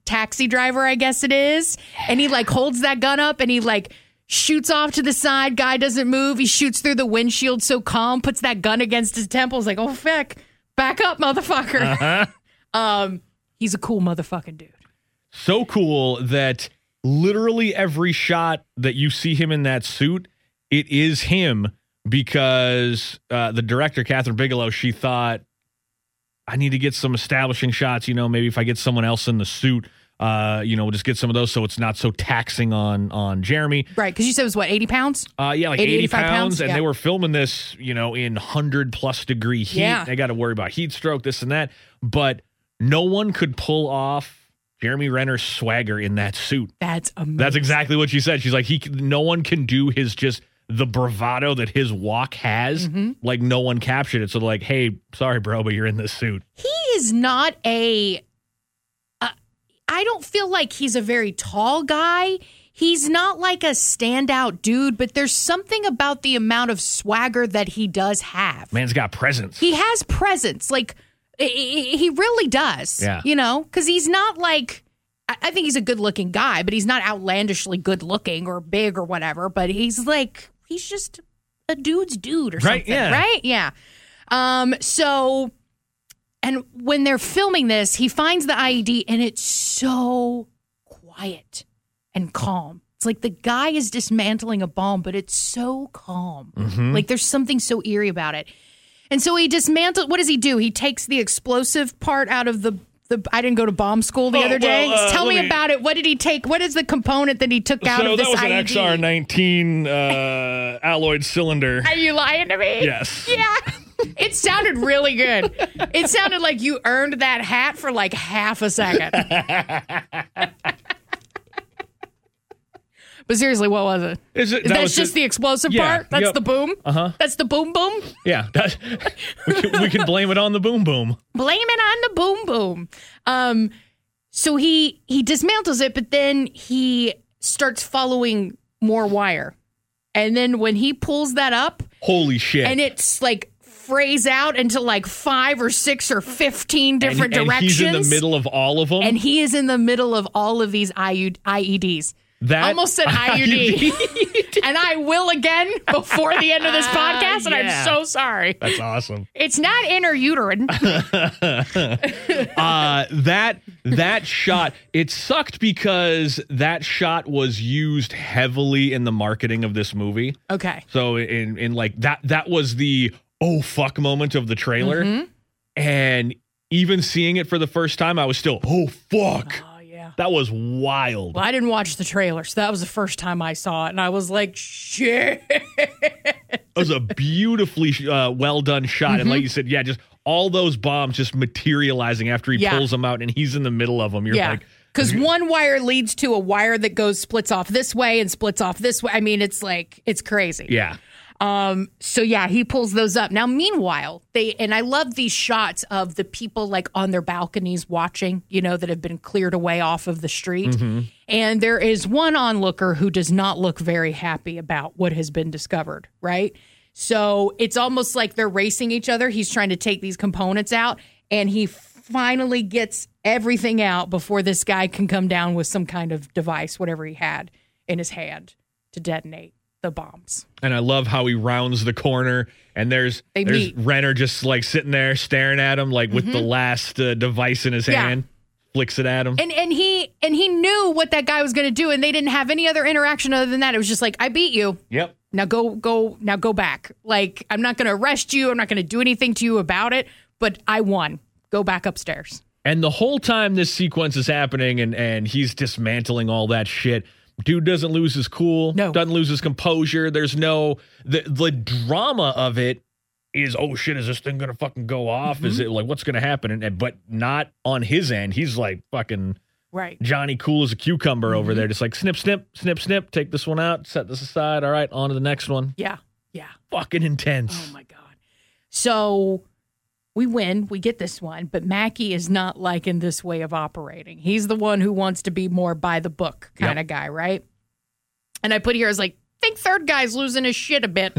taxi driver, I guess it is. And he like holds that gun up and he like shoots off to the side. Guy doesn't move. He shoots through the windshield so calm, puts that gun against his temples like, oh, fuck, back up, motherfucker. Uh-huh. um, he's a cool motherfucking dude. So cool that literally every shot that you see him in that suit, it is him because uh, the director, Catherine Bigelow, she thought, I need to get some establishing shots. You know, maybe if I get someone else in the suit, uh, you know, we'll just get some of those so it's not so taxing on on Jeremy. Right, because you said it was, what, eighty pounds? Uh, yeah, like eighty, eighty eighty-five pounds, pounds? and Yeah. they were filming this, you know, in one hundred plus degree heat. Yeah. They got to worry about heat stroke, this and that. But no one could pull off Jeremy Renner's swagger in that suit. That's amazing. That's exactly what she said. She's like, he, no one can do his just the bravado that his walk has. Mm-hmm. Like, no one captured it. So they're like, hey, sorry, bro, but you're in this suit. He is not a. Uh, I don't feel like he's a very tall guy. He's not like a standout dude, but there's something about the amount of swagger that he does have. Man's got presence. He has presence. Like, i- i- he really does. Yeah. You know, because he's not like. I I think he's a good looking guy, but he's not outlandishly good looking or big or whatever. But he's like, he's just a dude's dude or Right, something. yeah. Right? Yeah. Um, so, and when they're filming this, he finds the I E D and it's so quiet and calm. It's like the guy is dismantling a bomb, but it's so calm. Mm-hmm. Like there's something so eerie about it. And so he dismantles, what does he do? He takes the explosive part out of the, the I didn't go to bomb school the Oh, other day. well, uh, Tell me, let me- about it. What did he take? What is the component that he took out so of this that was an I E D? X R nineteen uh, alloyed cylinder. Are you lying to me? Yes. Yeah. It sounded really good. It sounded like you earned that hat for like half a second. But seriously, what was it? Is it that That's was just the explosive Yeah, part? That's yep. the boom? Uh-huh. That's the boom boom? Yeah, that, we, can, we can blame it on the boom boom. Blame it on the boom boom. Um, so he he dismantles it, but then he starts following more wire. And then when he pulls that up, Holy shit. and it's like frays out into like five or six or fifteen different and, directions. And he's in the middle of all of them. And he is in the middle of all of these I E Ds. that Almost said I U D. And I will again before the end of this podcast, and Yeah. I'm so sorry. That's awesome. It's not interuterine. Uh, that that shot, it sucked because that shot was used heavily in the marketing of this movie. Okay. So in in like that that was the oh fuck moment of the trailer. Mm-hmm. And even seeing it for the first time, I was still, oh fuck. Oh, yeah. That was wild. Well, I didn't watch the trailer, so that was the first time I saw it, and I was like, shit. It was a beautifully uh, well done shot. And like you said, yeah, just all those bombs just materializing after he Yeah. pulls them out and he's in the middle of them. You're Yeah. like, Because one wire leads to a wire that goes, splits off this way and splits off this way. I mean, it's like, it's crazy. yeah. Um, so yeah, he pulls those up. Now, meanwhile, they, and I love these shots of the people like on their balconies watching, you know, that have been cleared away off of the street. Mm-hmm. And there is one onlooker who does not look very happy about what has been discovered, right? So it's almost like they're racing each other. He's trying to take these components out, and he finally gets everything out before this guy can come down with some kind of device, whatever he had in his hand to detonate the bombs. And I love how he rounds the corner and there's They there's meet. Renner just like sitting there staring at him like with the last uh, device in his Yeah. hand, flicks it at him. And and he and he knew what that guy was going to do, and they didn't have any other interaction other than that. It was just like, I beat you. Yep. Now go go now go back. Like, I'm not going to arrest you. I'm not going to do anything to you about it. But I won. Go back upstairs. And the whole time this sequence is happening and and he's dismantling all that shit, dude doesn't lose his cool, No. doesn't lose his composure. There's no the the drama of it is, oh shit, is this thing gonna fucking go off? Mm-hmm. Is it like what's gonna happen? And, and but not on his end. He's like fucking Right. Johnny Cool as a cucumber Mm-hmm. over there, just like snip, snip, snip, snip. Take this one out, set this aside. All right, on to the next one. Yeah. Yeah. Fucking intense. Oh my God. So we win. We get this one. But Mackie is not liking this way of operating. He's the one who wants to be more by the book kind of guy, right? And I put here as like, think third guy's losing his shit a bit.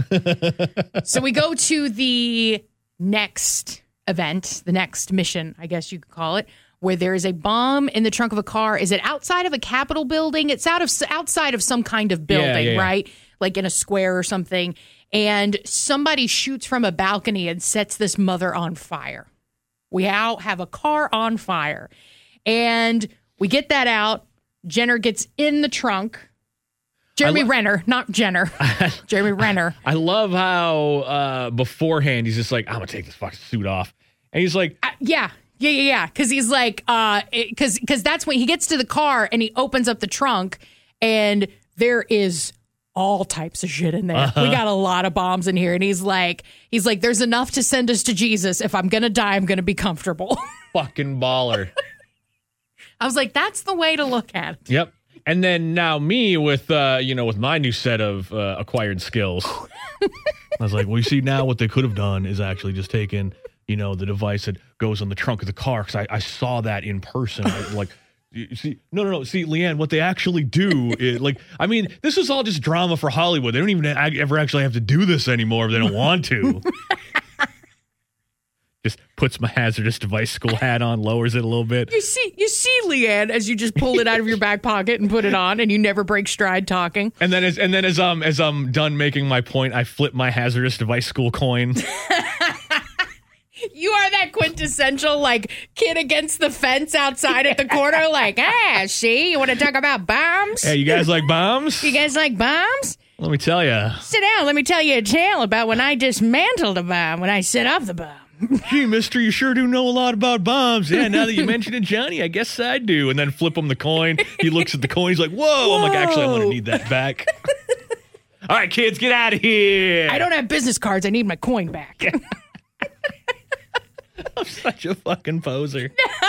So we go to the next event, the next mission, I guess you could call it, where there is a bomb in the trunk of a car. Is it outside of a Capitol building? It's out of outside of some kind of building, Yeah, yeah, yeah. right? Like in a square or something. And somebody shoots from a balcony and sets this mother on fire. We now have a car on fire. And we get that out. Jenner gets in the trunk. Jeremy lo- Renner, not Jenner. Jeremy Renner. I love how uh, beforehand he's just like, I'm going to take this fucking suit off. And he's like, Uh, yeah. Yeah, yeah, yeah. Because he's like, uh, because because that's when he gets to the car and he opens up the trunk and there is all types of shit in there. Uh-huh. We got a lot of bombs in here, and he's like, he's like, there's enough to send us to Jesus. If I'm gonna die, I'm gonna be comfortable. fucking baller. I was like, that's the way to look at it. Yep. And then now me with, uh, you know, with my new set of uh, acquired skills, I was like, well, you see now what they could have done is actually just taken, you know, the device that goes on the trunk of the car, because I, I saw that in person. I, like, you see, no, no, no. See, Leanne, what they actually do is, like, I mean, this is all just drama for Hollywood. They don't even ag- ever actually have to do this anymore if they don't want to. Just puts my hazardous device school hat on, lowers it a little bit. You see, you see, Leanne, as you just pull it out of your back pocket and put it on, and you never break stride talking. And then as and then as um as I'm done making my point, I flip my hazardous device school coin. You are that quintessential, like, kid against the fence outside at the corner, like, ah, see, you want to talk about bombs? Hey, you guys like bombs? You guys like bombs? Let me tell you. Sit down. Let me tell you a tale about when I dismantled a bomb, when I set off the bomb. Gee, mister, you sure do know a lot about bombs. Yeah, now that you mention it, Johnny, I guess I do. And then flip him the coin. He looks at the coin. He's like, whoa. I'm like, actually, I'm going to need that back. All right, kids, get out of here. I don't have business cards. I need my coin back. I'm such a fucking poser.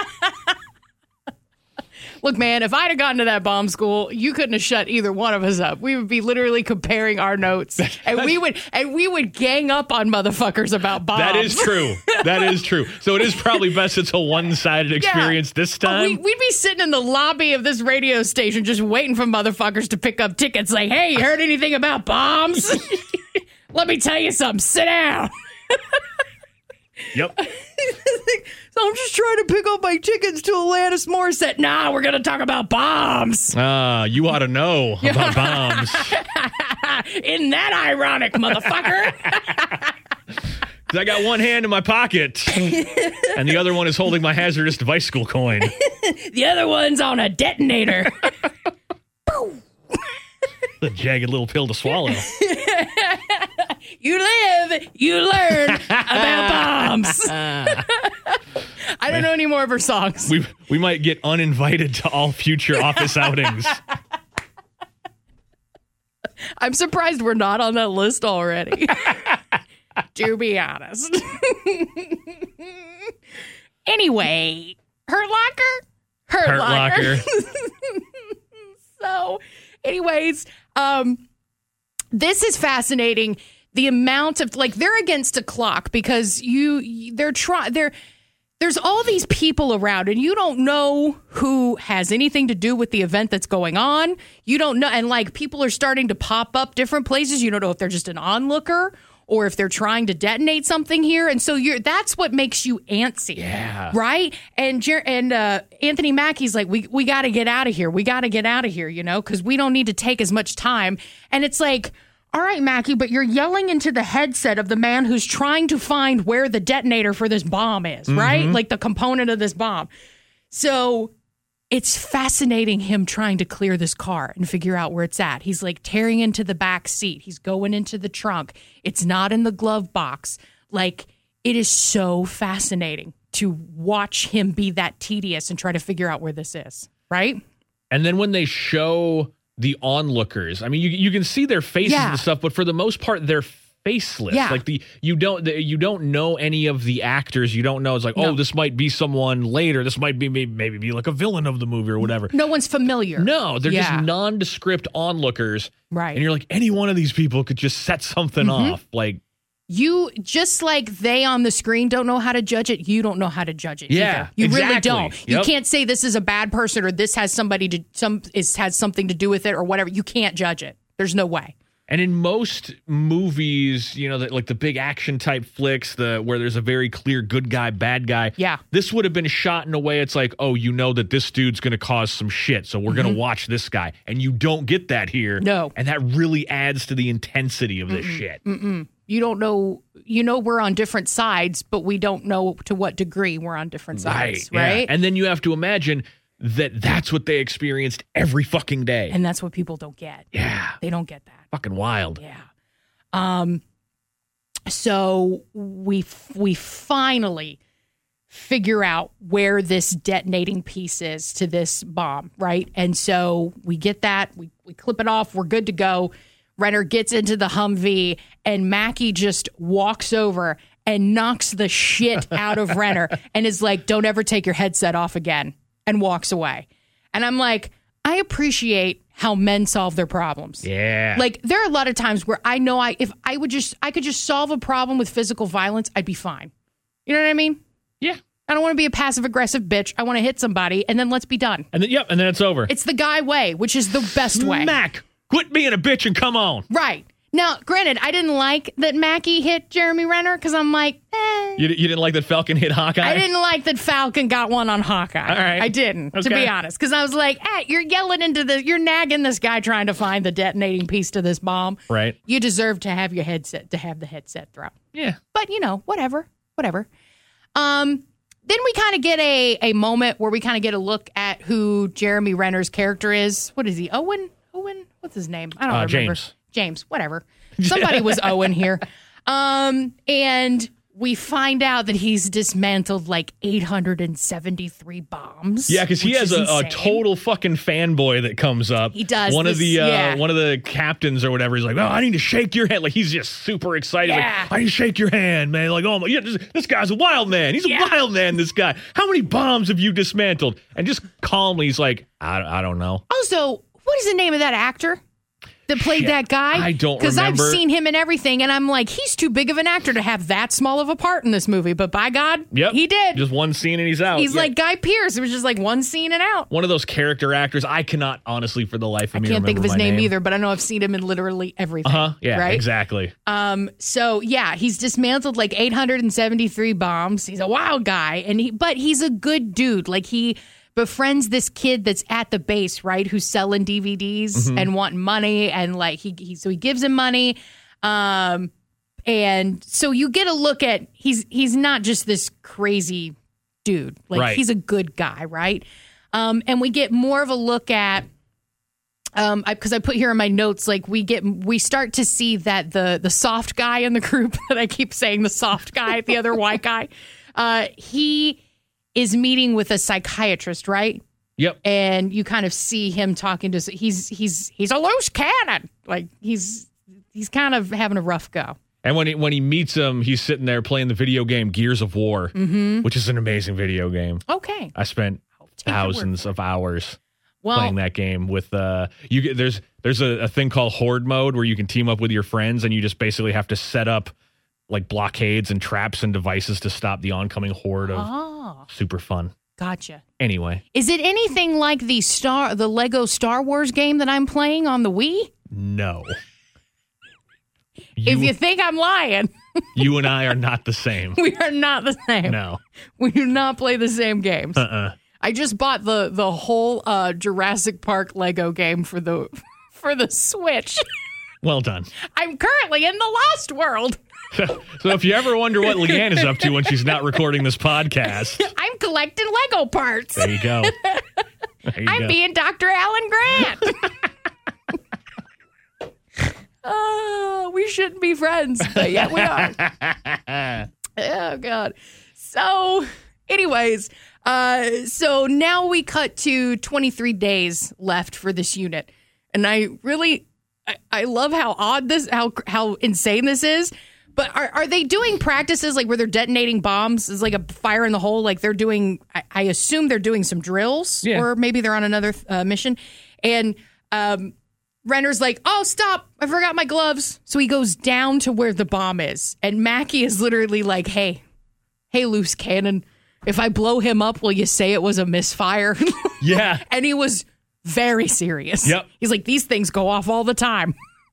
Look, man, if I'd have gotten to that bomb school, you couldn't have shut either one of us up. We would be literally comparing our notes, and we would and we would gang up on motherfuckers about bombs. That is true. That is true. So it is probably best it's a one-sided experience Yeah. this But time. We, we'd be sitting in the lobby of this radio station just waiting for motherfuckers to pick up tickets like, hey, you heard anything about bombs? Let me tell you something. Sit down. Yep. So I'm just trying to pick up my tickets to Alanis Morissette. Nah, we're going to talk about bombs. Ah, you ought to know about bombs. Isn't that ironic, motherfucker? I got one hand in my pocket, and the other one is holding my hazardous device school coin. The other one's on a detonator. A jagged little pill to swallow. You live, you learn about bombs. I don't know any more of her songs. We we might get uninvited to all future office outings. I'm surprised we're not on that list already. To be honest. Anyway, Hurt Locker? Hurt, Hurt Locker. Locker. So, anyways, um, this is fascinating. The amount of, like, they're against a clock because you, they're trying, they're, there's all these people around and you don't know who has anything to do with the event that's going on. You don't know. And like people are starting to pop up different places. You don't know if they're just an onlooker or if they're trying to detonate something here. And so you're, that's what makes you antsy. Yeah. Right. And, Jer- and, uh, Anthony Mackie's like, we, we got to get out of here. We got to get out of here, you know, cause we don't need to take as much time. And it's like, all right, Mackie, but you're yelling into the headset of the man who's trying to find where the detonator for this bomb is, mm-hmm. right? Like the component of this bomb. So it's fascinating him trying to clear this car and figure out where it's at. He's like tearing into the back seat. He's going into the trunk. It's not in the glove box. Like, it is so fascinating to watch him be that tedious and try to figure out where this is, right? And then when they show the onlookers, I mean, you you can see their faces Yeah. and stuff, but for the most part, they're faceless. Yeah. Like the you don't the, you don't know any of the actors. You don't know. It's like, No. oh, this might be someone later. This might be maybe, maybe be like a villain of the movie or whatever. No one's familiar. No, they're Yeah. just nondescript onlookers. Right. And you're like, any one of these people could just set something Mm-hmm. off. Like, You, just like they on the screen don't know how to judge it, you don't know how to judge it. Yeah, either. You really exactly. don't. You Yep. can't say this is a bad person or this has somebody to some is has something to do with it or whatever. You can't judge it. There's no way. And in most movies, you know, that like the big action type flicks, the where there's a very clear good guy, bad guy. Yeah. This would have been shot in a way it's like, oh, you know that this dude's going to cause some shit, so we're mm-hmm. going to watch this guy. And you don't get that here. No. And that really adds to the intensity of this Mm-mm. shit. Mm-mm. You don't know, you know, we're on different sides, but we don't know to what degree we're on different sides, right? right? Yeah. And then you have to imagine that that's what they experienced every fucking day. And that's what people don't get. Yeah. They don't get that. Fucking wild. Yeah. Um. So we we finally figure out where this detonating piece is to this bomb, right? And so we get that. We we clip it off. We're good to go. Renner gets into the Humvee, and Mackie just walks over and knocks the shit out of Renner and is like, "Don't ever take your headset off again," and walks away. And I'm like, I appreciate how men solve their problems. Yeah. Like, there are a lot of times where I know I if I would just I could just solve a problem with physical violence, I'd be fine. You know what I mean? Yeah. I don't want to be a passive aggressive bitch. I want to hit somebody and then let's be done. And then yep, and then it's over. It's the guy way, which is the best way. Mac, quit being a bitch and come on. Right. Now, granted, I didn't like that Mackie hit Jeremy Renner because I'm like, eh. You, you didn't like that Falcon hit Hawkeye? I didn't like that Falcon got one on Hawkeye. All right. I didn't, okay. to be honest, because I was like, eh, you're yelling into the, you're nagging this guy trying to find the detonating piece to this bomb. Right. You deserve to have your headset, to have the headset throw. Yeah. But, you know, whatever, whatever. Um, then we kind of get a, a moment where we kind of get a look at who Jeremy Renner's character is. What is he? Owen? Owen? What's his name? I don't uh, remember. James. James, whatever. Somebody was Owen here. Um, and we find out that he's dismantled like eight hundred seventy-three bombs. Yeah, because he has a, a total fucking fanboy that comes up. He does. One this, of the uh, yeah. one of the captains or whatever. He's like, "Oh, I need to shake your hand." Like he's just super excited. Yeah. Like, I need to shake your hand, man. Like, oh my, yeah, this, this guy's a wild man. He's a Yeah. wild man. This guy. How many bombs have you dismantled? And just calmly, he's like, I, I don't know. Also, what is the name of that actor that played Shit, that guy? I don't Because I've remember. seen him in everything, and I'm like, he's too big of an actor to have that small of a part in this movie. But by God, Yep. he did. Just one scene and he's out. He's Yeah. like Guy Pearce. It was just like one scene and out. one of those character actors. I cannot honestly, for the life of I me, can't think of remember his my name, either, but I know I've seen him in literally everything. Uh huh. Yeah. right? Exactly. Um. So yeah, he's dismantled like eight hundred seventy-three bombs. He's a wild guy, and he, but he's a good dude. Like he befriends this kid that's at the base, right? Who's selling D V Ds Mm-hmm. and wanting money, and like he, he so he gives him money. Um, and so you get a look at he's he's not just this crazy dude. Like Right. he's a good guy, right? Um, and we get more of a look at. Um, because I, I put here in my notes, like we get, we start to see that the the soft guy in the group that I keep saying, the soft guy, the other white guy, uh, he is meeting with a psychiatrist, right? Yep. And you kind of see him talking to, he's he's he's a loose cannon, like he's he's kind of having a rough go. And when he when he meets him, he's sitting there playing the video game Gears of War, Mm-hmm. which is an amazing video game. Okay, I spent take your word thousands for of hours well, playing that game with uh you get there's there's a, a thing called horde mode where you can team up with your friends and you just basically have to set up like blockades and traps and devices to stop the oncoming horde of oh, super fun. gotcha. Anyway, Is it anything like the Star, the Lego Star Wars game that I'm playing on the Wii? no. If you think I'm lying, you and I are not the same. we are not the same. No. We do not play the same games. Uh-uh. I just bought the the whole uh, Jurassic Park Lego game for the for the Switch. Well done. I'm currently in the Lost World. So if you ever wonder what Leanne is up to when she's not recording this podcast, I'm collecting Lego parts. there you go. There you I'm go. being Doctor Alan Grant. Oh, we shouldn't be friends, but yet we are. Oh, God. So, anyways, uh, so now we cut to twenty-three days left for this unit. And I really, I, I love how odd this, how how insane this is. But are, are they doing practices like where they're detonating bombs? Is like a fire in the hole? Like they're doing, I, I assume they're doing some drills, Yeah. or maybe they're on another uh, mission. And um, Renner's like, oh, stop. I forgot my gloves. So he goes down to where the bomb is. And Mackie is literally like, hey, hey, loose cannon. If I blow him up, will you say it was a misfire? Yeah. And he was very serious. Yep. He's like, these things go off all the time.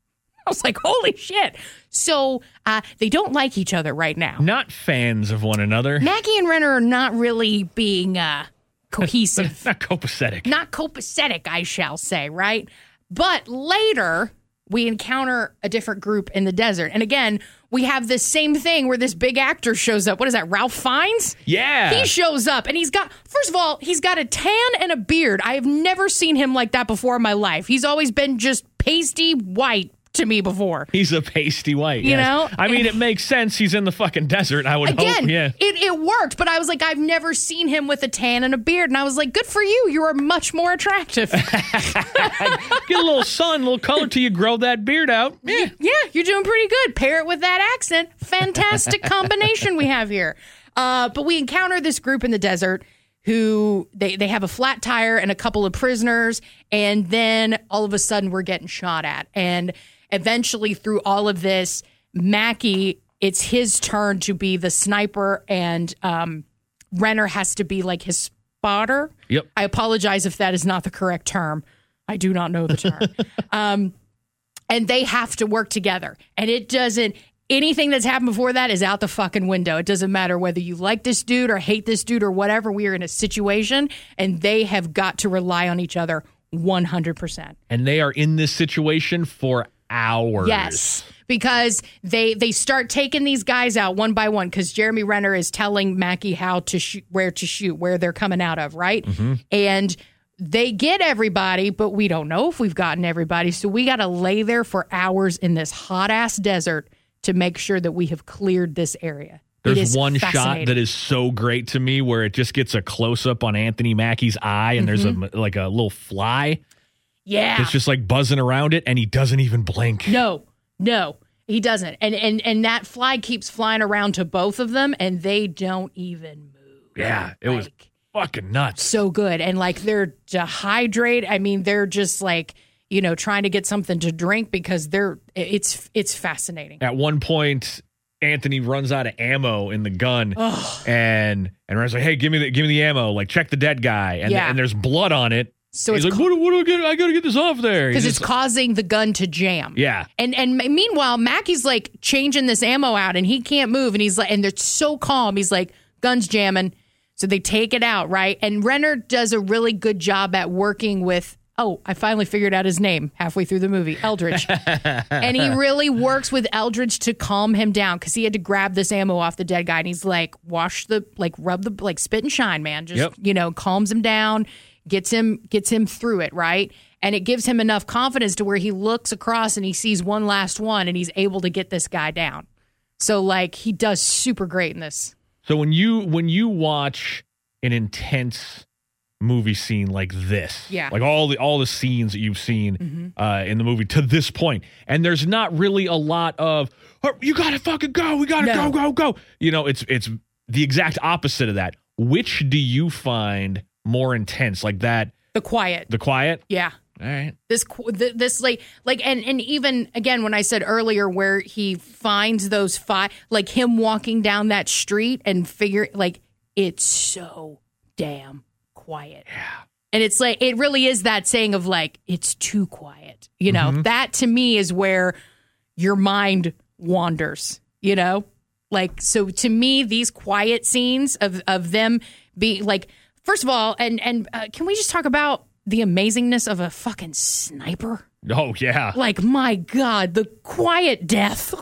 I was like, holy shit. So uh, they don't like each other right now. Not fans of one another. Mackie and Renner are not really being uh, cohesive. Not copacetic. Not copacetic, I shall say, right? But later, we encounter a different group in the desert. And again, we have this same thing where this big actor shows up. What is that, Ralph Fiennes? Yeah. He shows up, and he's got, first of all, he's got a tan and a beard. I have never seen him like that before in my life. He's always been just pasty white to me before. He's a pasty white. You yes. know? I mean, it makes sense. He's in the fucking desert. I would Again, hope. Yeah. it, it worked, but I was like, I've never seen him with a tan and a beard. And I was like, good for you. You are much more attractive. Get a little sun, a little color till you grow that beard out. Yeah. Yeah, you're doing pretty good. Pair it with that accent. Fantastic combination we have here. Uh, but we encounter this group in the desert who they, they have a flat tire and a couple of prisoners. And then all of a sudden we're getting shot at. And eventually through all of this, Mackie, it's his turn to be the sniper, and um, Renner has to be like his spotter. Yep. I apologize if that is not the correct term. I do not know the term. um, and they have to work together. And it doesn't, anything that's happened before that is out the fucking window. It doesn't matter whether you like this dude or hate this dude or whatever. We are in a situation, and they have got to rely on each other one hundred percent. And they are in this situation for hours. Yes, because they they start taking these guys out one by one, because Jeremy Renner is telling Mackie how to shoot, where to shoot, where they're coming out of, right? Mm-hmm. And they get everybody, but we don't know if we've gotten everybody. So we got to lay there for hours in this hot ass desert to make sure that we have cleared this area. There's one shot that is so great to me where it just gets a close up on Anthony Mackie's eye, and Mm-hmm. there's a like a little fly. Yeah. It's just like buzzing around it, and he doesn't even blink. No, no, he doesn't. And and and that fly keeps flying around to both of them, and they don't even move. Yeah, it was Like, fucking nuts. so good. And like they're dehydrated. I mean, they're just like, you know, trying to get something to drink because they're it's it's fascinating. At one point, Anthony runs out of ammo in the gun, Ugh. and and Ren's like, "Hey, give me the give me the ammo. Like, check the dead guy." And Yeah. and there's blood on it. So He's it's like, "What, do- what do I get? I gotta get this off there." because He's it's just- causing the gun to jam. yeah. And and meanwhile, Mackie's like changing this ammo out, and he can't move, and he's like, and they're so calm. He's like, gun's jamming, so they take it out, right? And Renner does a really good job at working with. Oh, I finally figured out his name halfway through the movie, Eldridge. And he really works with Eldridge to calm him down, because he had to grab this ammo off the dead guy, and he's like, wash the, like, rub the, like, spit and shine, man. Just, Yep. you know, calms him down, gets him, gets him through it, right? And it gives him enough confidence to where he looks across and he sees one last one, and he's able to get this guy down. So, like, he does super great in this. So when you when you watch an intense movie scene like this, Yeah. like all the all the scenes that you've seen Mm-hmm. uh, in the movie to this point, and there's not really a lot of "Oh, you gotta fucking go, we gotta No. go, go, go. You know, it's it's the exact opposite of that. Which do you find more intense, like that? The quiet. The quiet. Yeah. All right. This qu- th- this like like and and even again when I said earlier where he finds those five, like him walking down that street and figure, like, it's so damn quiet. Yeah. And it's like, it really is that saying of like, it's too quiet. You know, that to me is where your mind wanders, you know? Like, so to me, these quiet scenes of, of them being like, first of all, and, and uh, can we just talk about the amazingness of a fucking sniper? Oh yeah. Like, my God, the quiet death.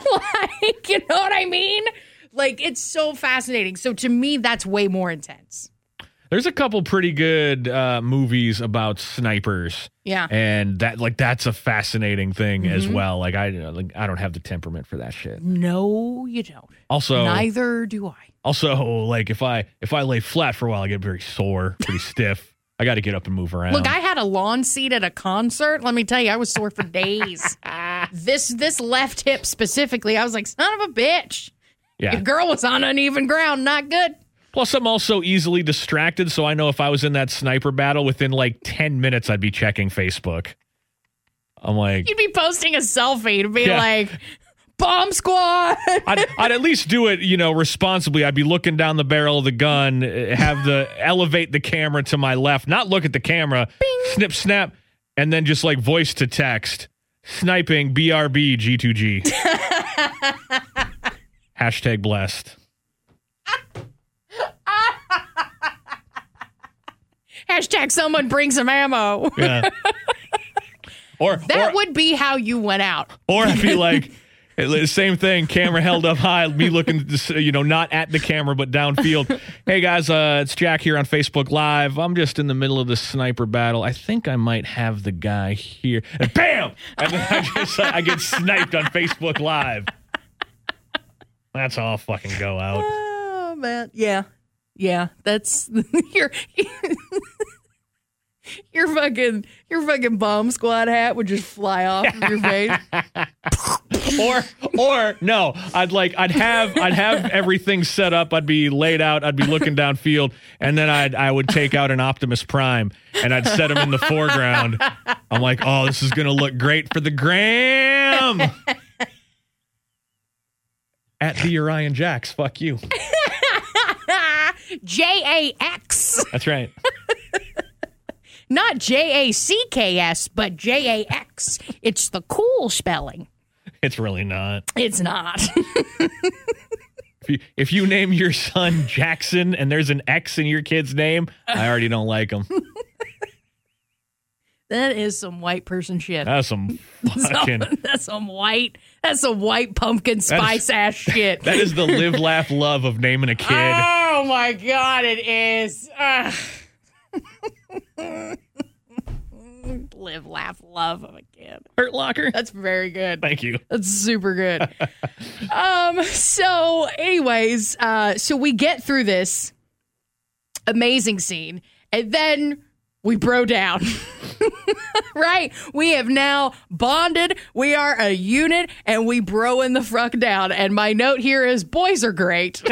Like, you know what I mean? Like, it's so fascinating. So to me, that's way more intense. There's a couple pretty good uh, movies about snipers. Yeah. And that like that's a fascinating thing as well. Like I like I don't have the temperament for that shit. No, you don't. Also Neither do I. also like if I if I lay flat for a while I get very sore, pretty stiff. I got to get up and move around. Look, I had a lawn seat at a concert. Let me tell you, I was sore for days. this this left hip specifically, I was like, son of a bitch. yeah. Your girl was on uneven ground. Not good. Plus I'm also easily distracted, so I know if I was in that sniper battle within like ten minutes I'd be checking Facebook. I'm like You'd be posting a selfie to be Yeah. like, bomb squad. I'd, I'd at least do it, you know, responsibly. I'd be looking down the barrel of the gun, uh, have the elevate the camera to my left, not look at the camera, snip, snap, and then just like voice to text. Sniping B R B G two G. Hashtag blessed. Hashtag someone bring some ammo. Yeah. Or That or, would be how you went out. Or I'd be like, same thing, camera held up high, me looking, you know, not at the camera, but downfield. Hey, guys, uh, it's Jack here on Facebook Live. I'm just in the middle of this sniper battle. I think I might have the guy here. And bam! And then I, just, I get sniped on Facebook Live. That's how I'll fucking go out. Oh, man. Yeah. Yeah. That's your your fucking your fucking bomb squad hat would just fly off of your face. Or or no, I'd like I'd have I'd have everything set up. I'd be laid out. I'd be looking downfield, and then I'd I would take out an Optimus Prime and I'd set him in the foreground. I'm like, oh, this is gonna look great for the gram. At the Orion Jacks, fuck you. J A X. That's right. Not J A C K S, but J A X. It's the cool spelling. It's really not. It's not. If you, if you name your son Jackson and there's an X in your kid's name, I already don't like him. That is some white person shit. That's some fucking... Some, that's some white, that's some white pumpkin spice ass shit. That is the live, laugh, love of naming a kid. Oh my God, it is. Ugh. Live, laugh, love of a kid. Hurt Locker. That's very good. Thank you. That's super good. um. So, anyways, uh, so we get through this amazing scene, and then we bro down. Right? We have now bonded. We are a unit, and we bro in the fuck down. And my note here is, boys are great.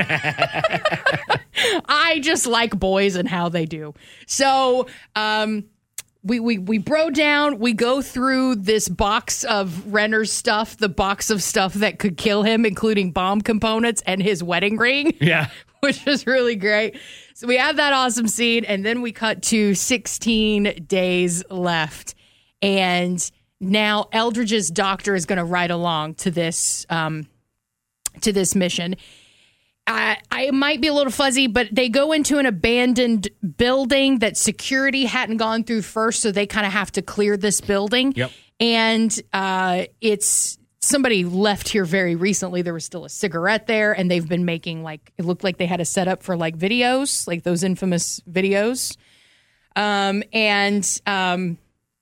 I just like boys and how they do. So, um, we, we, we bro down. We go through this box of Renner's stuff, the box of stuff that could kill him, including bomb components and his wedding ring. Yeah. Which was really great. So we have that awesome scene, and then we cut to sixteen days left. And now Eldridge's doctor is going to ride along to this um, to this mission. I, I might be a little fuzzy, but they go into an abandoned building that security hadn't gone through first, so they kind of have to clear this building. Yep. And uh, it's somebody left here very recently. There was still a cigarette there, and they've been making, like, it looked like they had a setup for, like, videos, like those infamous videos. Um, and... Um,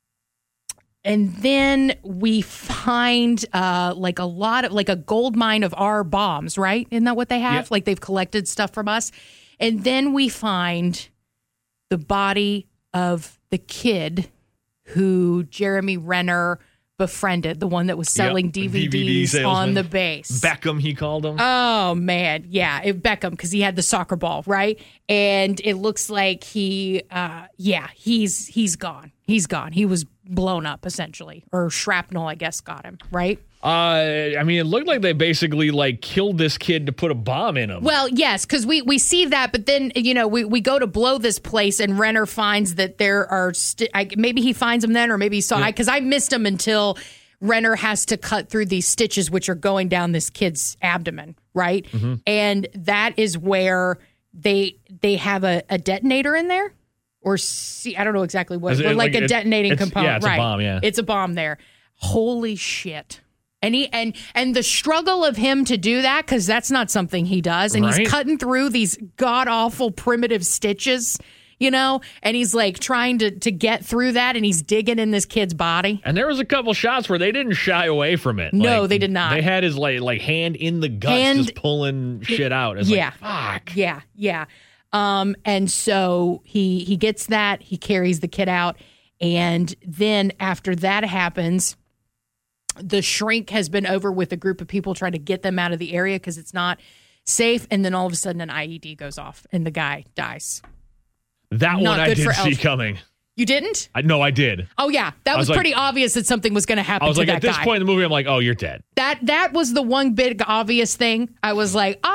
And then we find uh, like a lot of like a gold mine of our bombs, right? Isn't that what they have? Yep. Like they've collected stuff from us. And then we find the body of the kid who Jeremy Renner befriended, the one that was selling Yep. D V Ds D V D on salesman. the base. Beckham, he called him. Oh, man. Yeah, it, Beckham, because he had the soccer ball, right? And it looks like he, uh, yeah, he's he's gone. He's gone. He was blown up, essentially. Or shrapnel, I guess, got him, right? Uh, I mean, it looked like they basically, like, killed this kid to put a bomb in him. Well, yes, because we, we see that, but then, you know, we, we go to blow this place, and Renner finds that there are, st- I, maybe he finds him then, or maybe he saw, because I, I missed him until Renner has to cut through these stitches, which are going down this kid's abdomen, right? Mm-hmm. And that is where they they have a, a detonator in there, or see, I don't know exactly what, Is it but like, like a it- detonating it's- component, yeah, it's a right? bomb, yeah. It's a bomb there. Holy shit. And he and and the struggle of him to do that, because that's not something he does, and Right. he's cutting through these god awful primitive stitches, you know, and he's like trying to to get through that, and he's digging in this kid's body. And there was a couple shots where they didn't shy away from it. No, Like, they did not. They had his like like hand in the guts, Hand- just pulling shit out. It's Yeah. like, fuck. Yeah, yeah. Um, and so he he gets that, he carries the kid out, and then after that happens, the shrink has been over with a group of people trying to get them out of the area because it's not safe, and then all of a sudden an I E D goes off and the guy dies. That Not one I good did for see Elf. coming. You didn't? I no, I did. Oh yeah, that was, was like- pretty obvious that something was going to happen I was to like, that at this guy. point in the movie, I'm like, oh, you're dead. that that was the one big obvious thing. I was like, oh,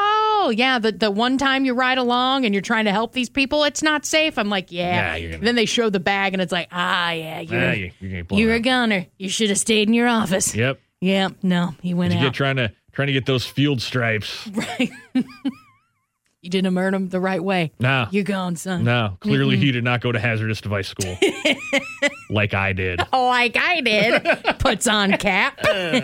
oh, yeah, the, the one time you ride along and you're trying to help these people, it's not safe. I'm like, yeah. Yeah, you're gonna- Then they show the bag, and it's like, ah, yeah, you're, Ah, you- you're getting blown you're a up. gunner. You should have stayed in your office. Yep. Yeah, no, he went You out. get trying to trying to get those field stripes. Right. You didn't earn them the right way. No. You're gone, son. No, clearly he did not go to hazardous device school like I did. Like I did. Puts on cap.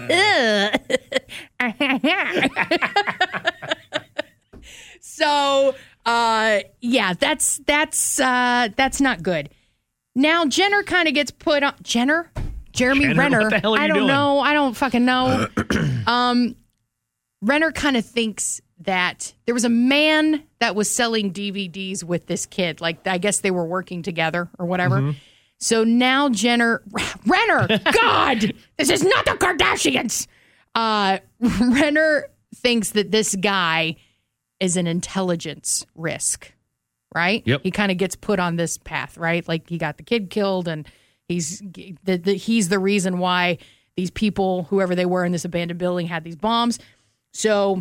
So, uh, yeah, that's that's uh, that's not good. Now Jenner kind of gets put on. Jenner, Jeremy Jenner? Renner. What the hell are you I don't doing? know. I don't fucking know. um, Renner kind of thinks that there was a man that was selling D V Ds with this kid. Like, I guess they were working together or whatever. Mm-hmm. So now Jenner, Renner, God, this is not the Kardashians. Uh, Renner thinks that this guy is an intelligence risk, right? Yep. He kind of gets put on this path, right? Like, he got the kid killed, and he's the, the, he's the reason why these people, whoever they were in this abandoned building, had these bombs. So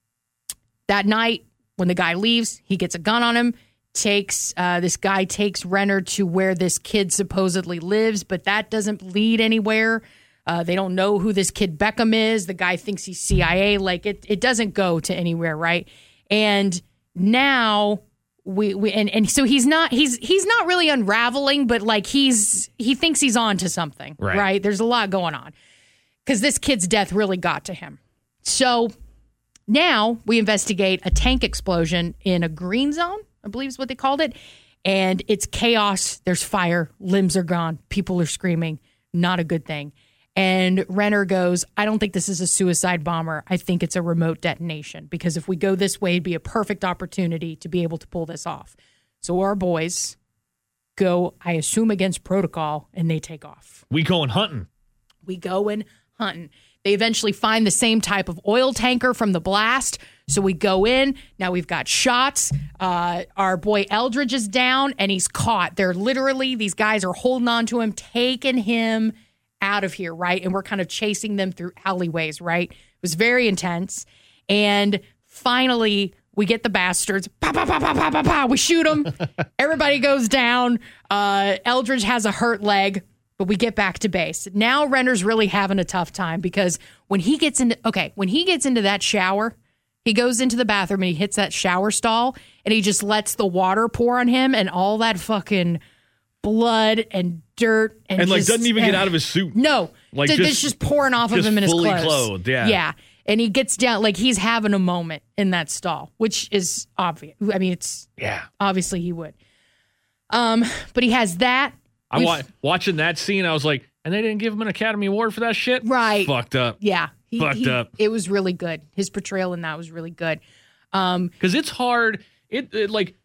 that night, when the guy leaves, he gets a gun on him. Takes uh, this guy takes Renner to where this kid supposedly lives, but that doesn't lead anywhere. Uh, they don't know who this kid Beckham is. The guy thinks he's C I A. Like, it, it doesn't go to anywhere, right? And now we, we and, and so he's not he's he's not really unraveling, but like he's he thinks he's on to something, Right. right? There's a lot going on because this kid's death really got to him. So now we investigate a tank explosion in a green zone, I believe is what they called it. And it's chaos. There's fire. Limbs are gone. People are screaming. Not a good thing. And Renner goes, I don't think this is a suicide bomber. I think it's a remote detonation, because if we go this way, it'd be a perfect opportunity to be able to pull this off. So our boys go, I assume, against protocol, and they take off. We going hunting. We go in hunting. They eventually find the same type of oil tanker from the blast. So we go in. Now we've got shots. Uh, our boy Eldridge is down, and he's caught. They're literally, these guys are holding on to him, taking him out of here, right? And we're kind of chasing them through alleyways, right? It was very intense. And finally, we get the bastards. Pow, pow, pow, pow, pow, pow, pow. We shoot them. Everybody goes down. Uh, Eldridge has a hurt leg. But we get back to base. Now Renner's really having a tough time, because when he gets into, okay, when he gets into that shower, he goes into the bathroom and he hits that shower stall, and he just lets the water pour on him, and all that fucking blood and dirt. And, And like just, doesn't even eh. get out of his suit. No. Like, Th- just- it's just pouring off of just him in his fully clothes. clothed, yeah. Yeah. And he gets down, like he's having a moment in that stall, which is obvious. I mean, it's Yeah. obviously he would. Um, but he has that. I We've- wa- watching that scene, I was like, and they didn't give him an Academy Award for that shit? Right. Fucked up. Yeah. He, Fucked he- up. It was really good. His portrayal in that was really good. Um, Because it's hard. It, it like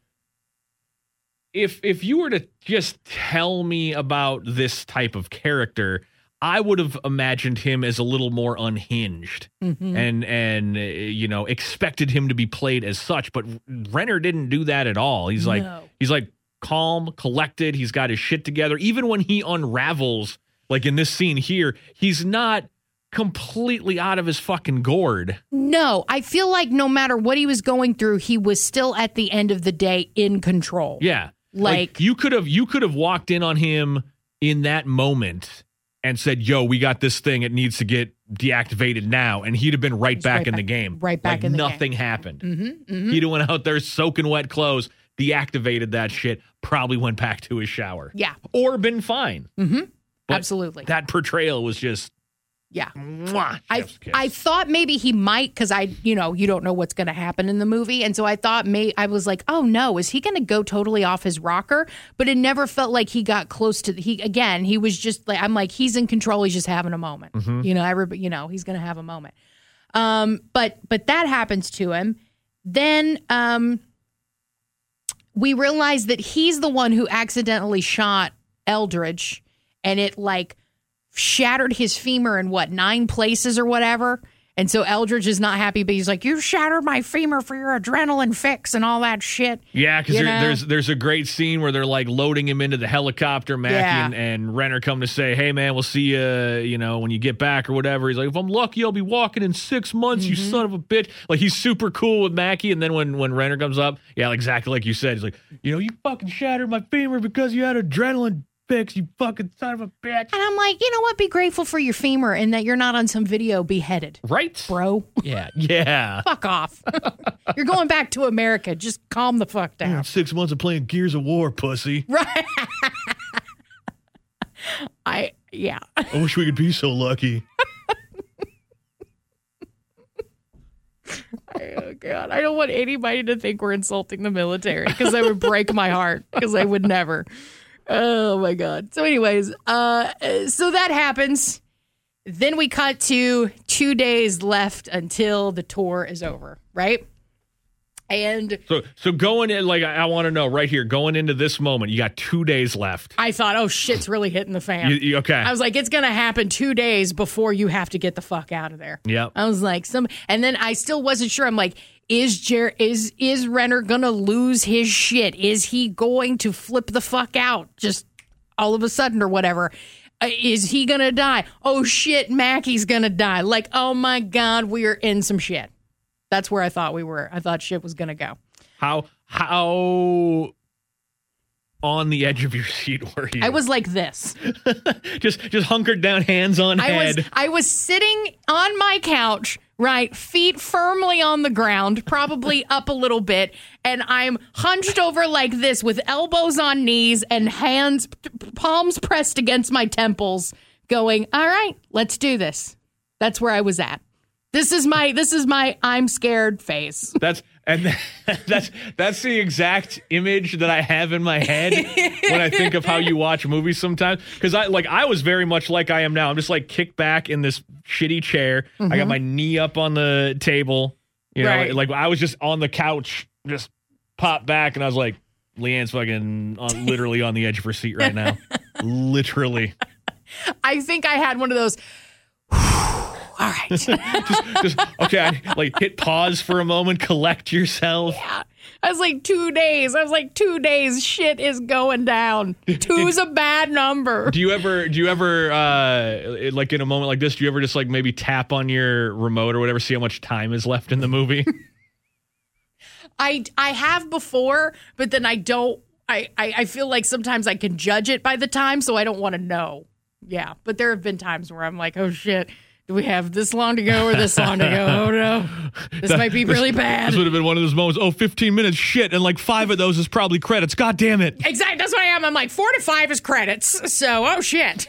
if if you were to just tell me about this type of character, I would have imagined him as a little more unhinged mhm. and and uh, you know expected him to be played as such. But Renner didn't do that at all. He's like No. he's like calm, collected. He's got his shit together. Even when he unravels, like in this scene here, he's not completely out of his fucking gourd. No, I feel like no matter what he was going through, he was still at the end of the day in control. Yeah. Like- you could have you could have walked in on him in that moment and said, yo, we got this thing. It needs to get deactivated now. And he'd have been right back right in back- the game. right back Like in the nothing game. happened. Mm-hmm, mm-hmm. He'd have went out there soaking wet clothes, deactivated that shit, probably went back to his shower. Yeah. Or been fine. Mm-hmm. But Absolutely. That portrayal was just, yeah. mwah, I chef's kiss. I thought maybe he might, because I, you know, you don't know what's going to happen in the movie. And so I thought, may I was like, oh no, is he going to go totally off his rocker? But it never felt like he got close to, he, again, he was just like, I'm like, he's in control. He's just having a moment. Mm-hmm. You know, everybody, you know, he's going to have a moment. Um, but, but that happens to him. Then, um, we realize that he's the one who accidentally shot Eldridge, and it like shattered his femur in what, nine places or whatever. And so Eldridge is not happy, but he's like, you shattered my femur for your adrenaline fix and all that shit. Yeah, because You there, know? there's there's a great scene where they're like loading him into the helicopter. Mackie Yeah. and, and Renner come to say, hey, man, we'll see you, you know, when you get back or whatever. He's like, if I'm lucky, I'll be walking in six months, you Mm-hmm. son of a bitch. Like, he's super cool with Mackie. And then when, when Renner comes up, yeah, exactly like you said, he's like, you know, you fucking shattered my femur because you had adrenaline fix, you fucking son of a bitch. And I'm like, you know what? Be grateful for your femur and that you're not on some video beheaded, Right? bro. Yeah, yeah. Fuck off. You're going back to America. Just calm the fuck down. Six months of playing Gears of War, pussy. Right. I, yeah. I wish we could be so lucky. Oh, God. I don't want anybody to think we're insulting the military because that would break my heart because I would never. Oh, my God. So anyways, uh, so that happens. Then we cut to two days left until the tour is over, right? And So, so going in, like, I, I want to know right here, going into this moment, you got two days left. I thought, oh, shit's really hitting the fan. You, you- okay. I was like, it's going to happen two days before you have to get the fuck out of there. Yep. I was like, some, and then I still wasn't sure. I'm like, is Jer- is is Renner going to lose his shit? Is he going to flip the fuck out just all of a sudden or whatever? Uh, is he going to die? Oh, shit, Mackie's going to die. Like, oh, my God, we are in some shit. That's where I thought we were. I thought shit was going to go. How how on the edge of your seat were you? I was like this. just just hunkered down, hands on I head. was I was sitting on my couch, right, feet firmly on the ground, probably up a little bit, and I'm hunched over like this with elbows on knees and hands palms pressed against my temples, going, "All right, let's do this." That's where I was at. This is my this is my I'm scared face. That's and that's that's the exact image that I have in my head when I think of how you watch movies sometimes. Because I like I was very much like I am now. I'm just like kicked back in this shitty chair. I got my knee up on the table. You know, Right. like I was just on the couch, just popped back, and I was like, Leanne's fucking on, literally on the edge of her seat right now. Literally. I think I had one of those. All right. Just okay, like hit pause for a moment, collect yourself. Yeah. I was like, two days. I was like, two days. Shit is going down. Two's a bad number. Do you ever, do you ever, uh, like in a moment like this, do you ever just like maybe tap on your remote or whatever, see how much time is left in the movie? I I have before, but then I don't. I, I, I feel like sometimes I can judge it by the time, so I don't want to know. Yeah. But there have been times where I'm like, oh, shit. Do we have this long to go or this long to go? Oh, no. This might be really bad. This would have been one of those moments. Oh, fifteen minutes. Shit. And like five of those is probably credits. God damn it. Exactly. That's what I am. I'm like, four to five is credits. So, oh, shit.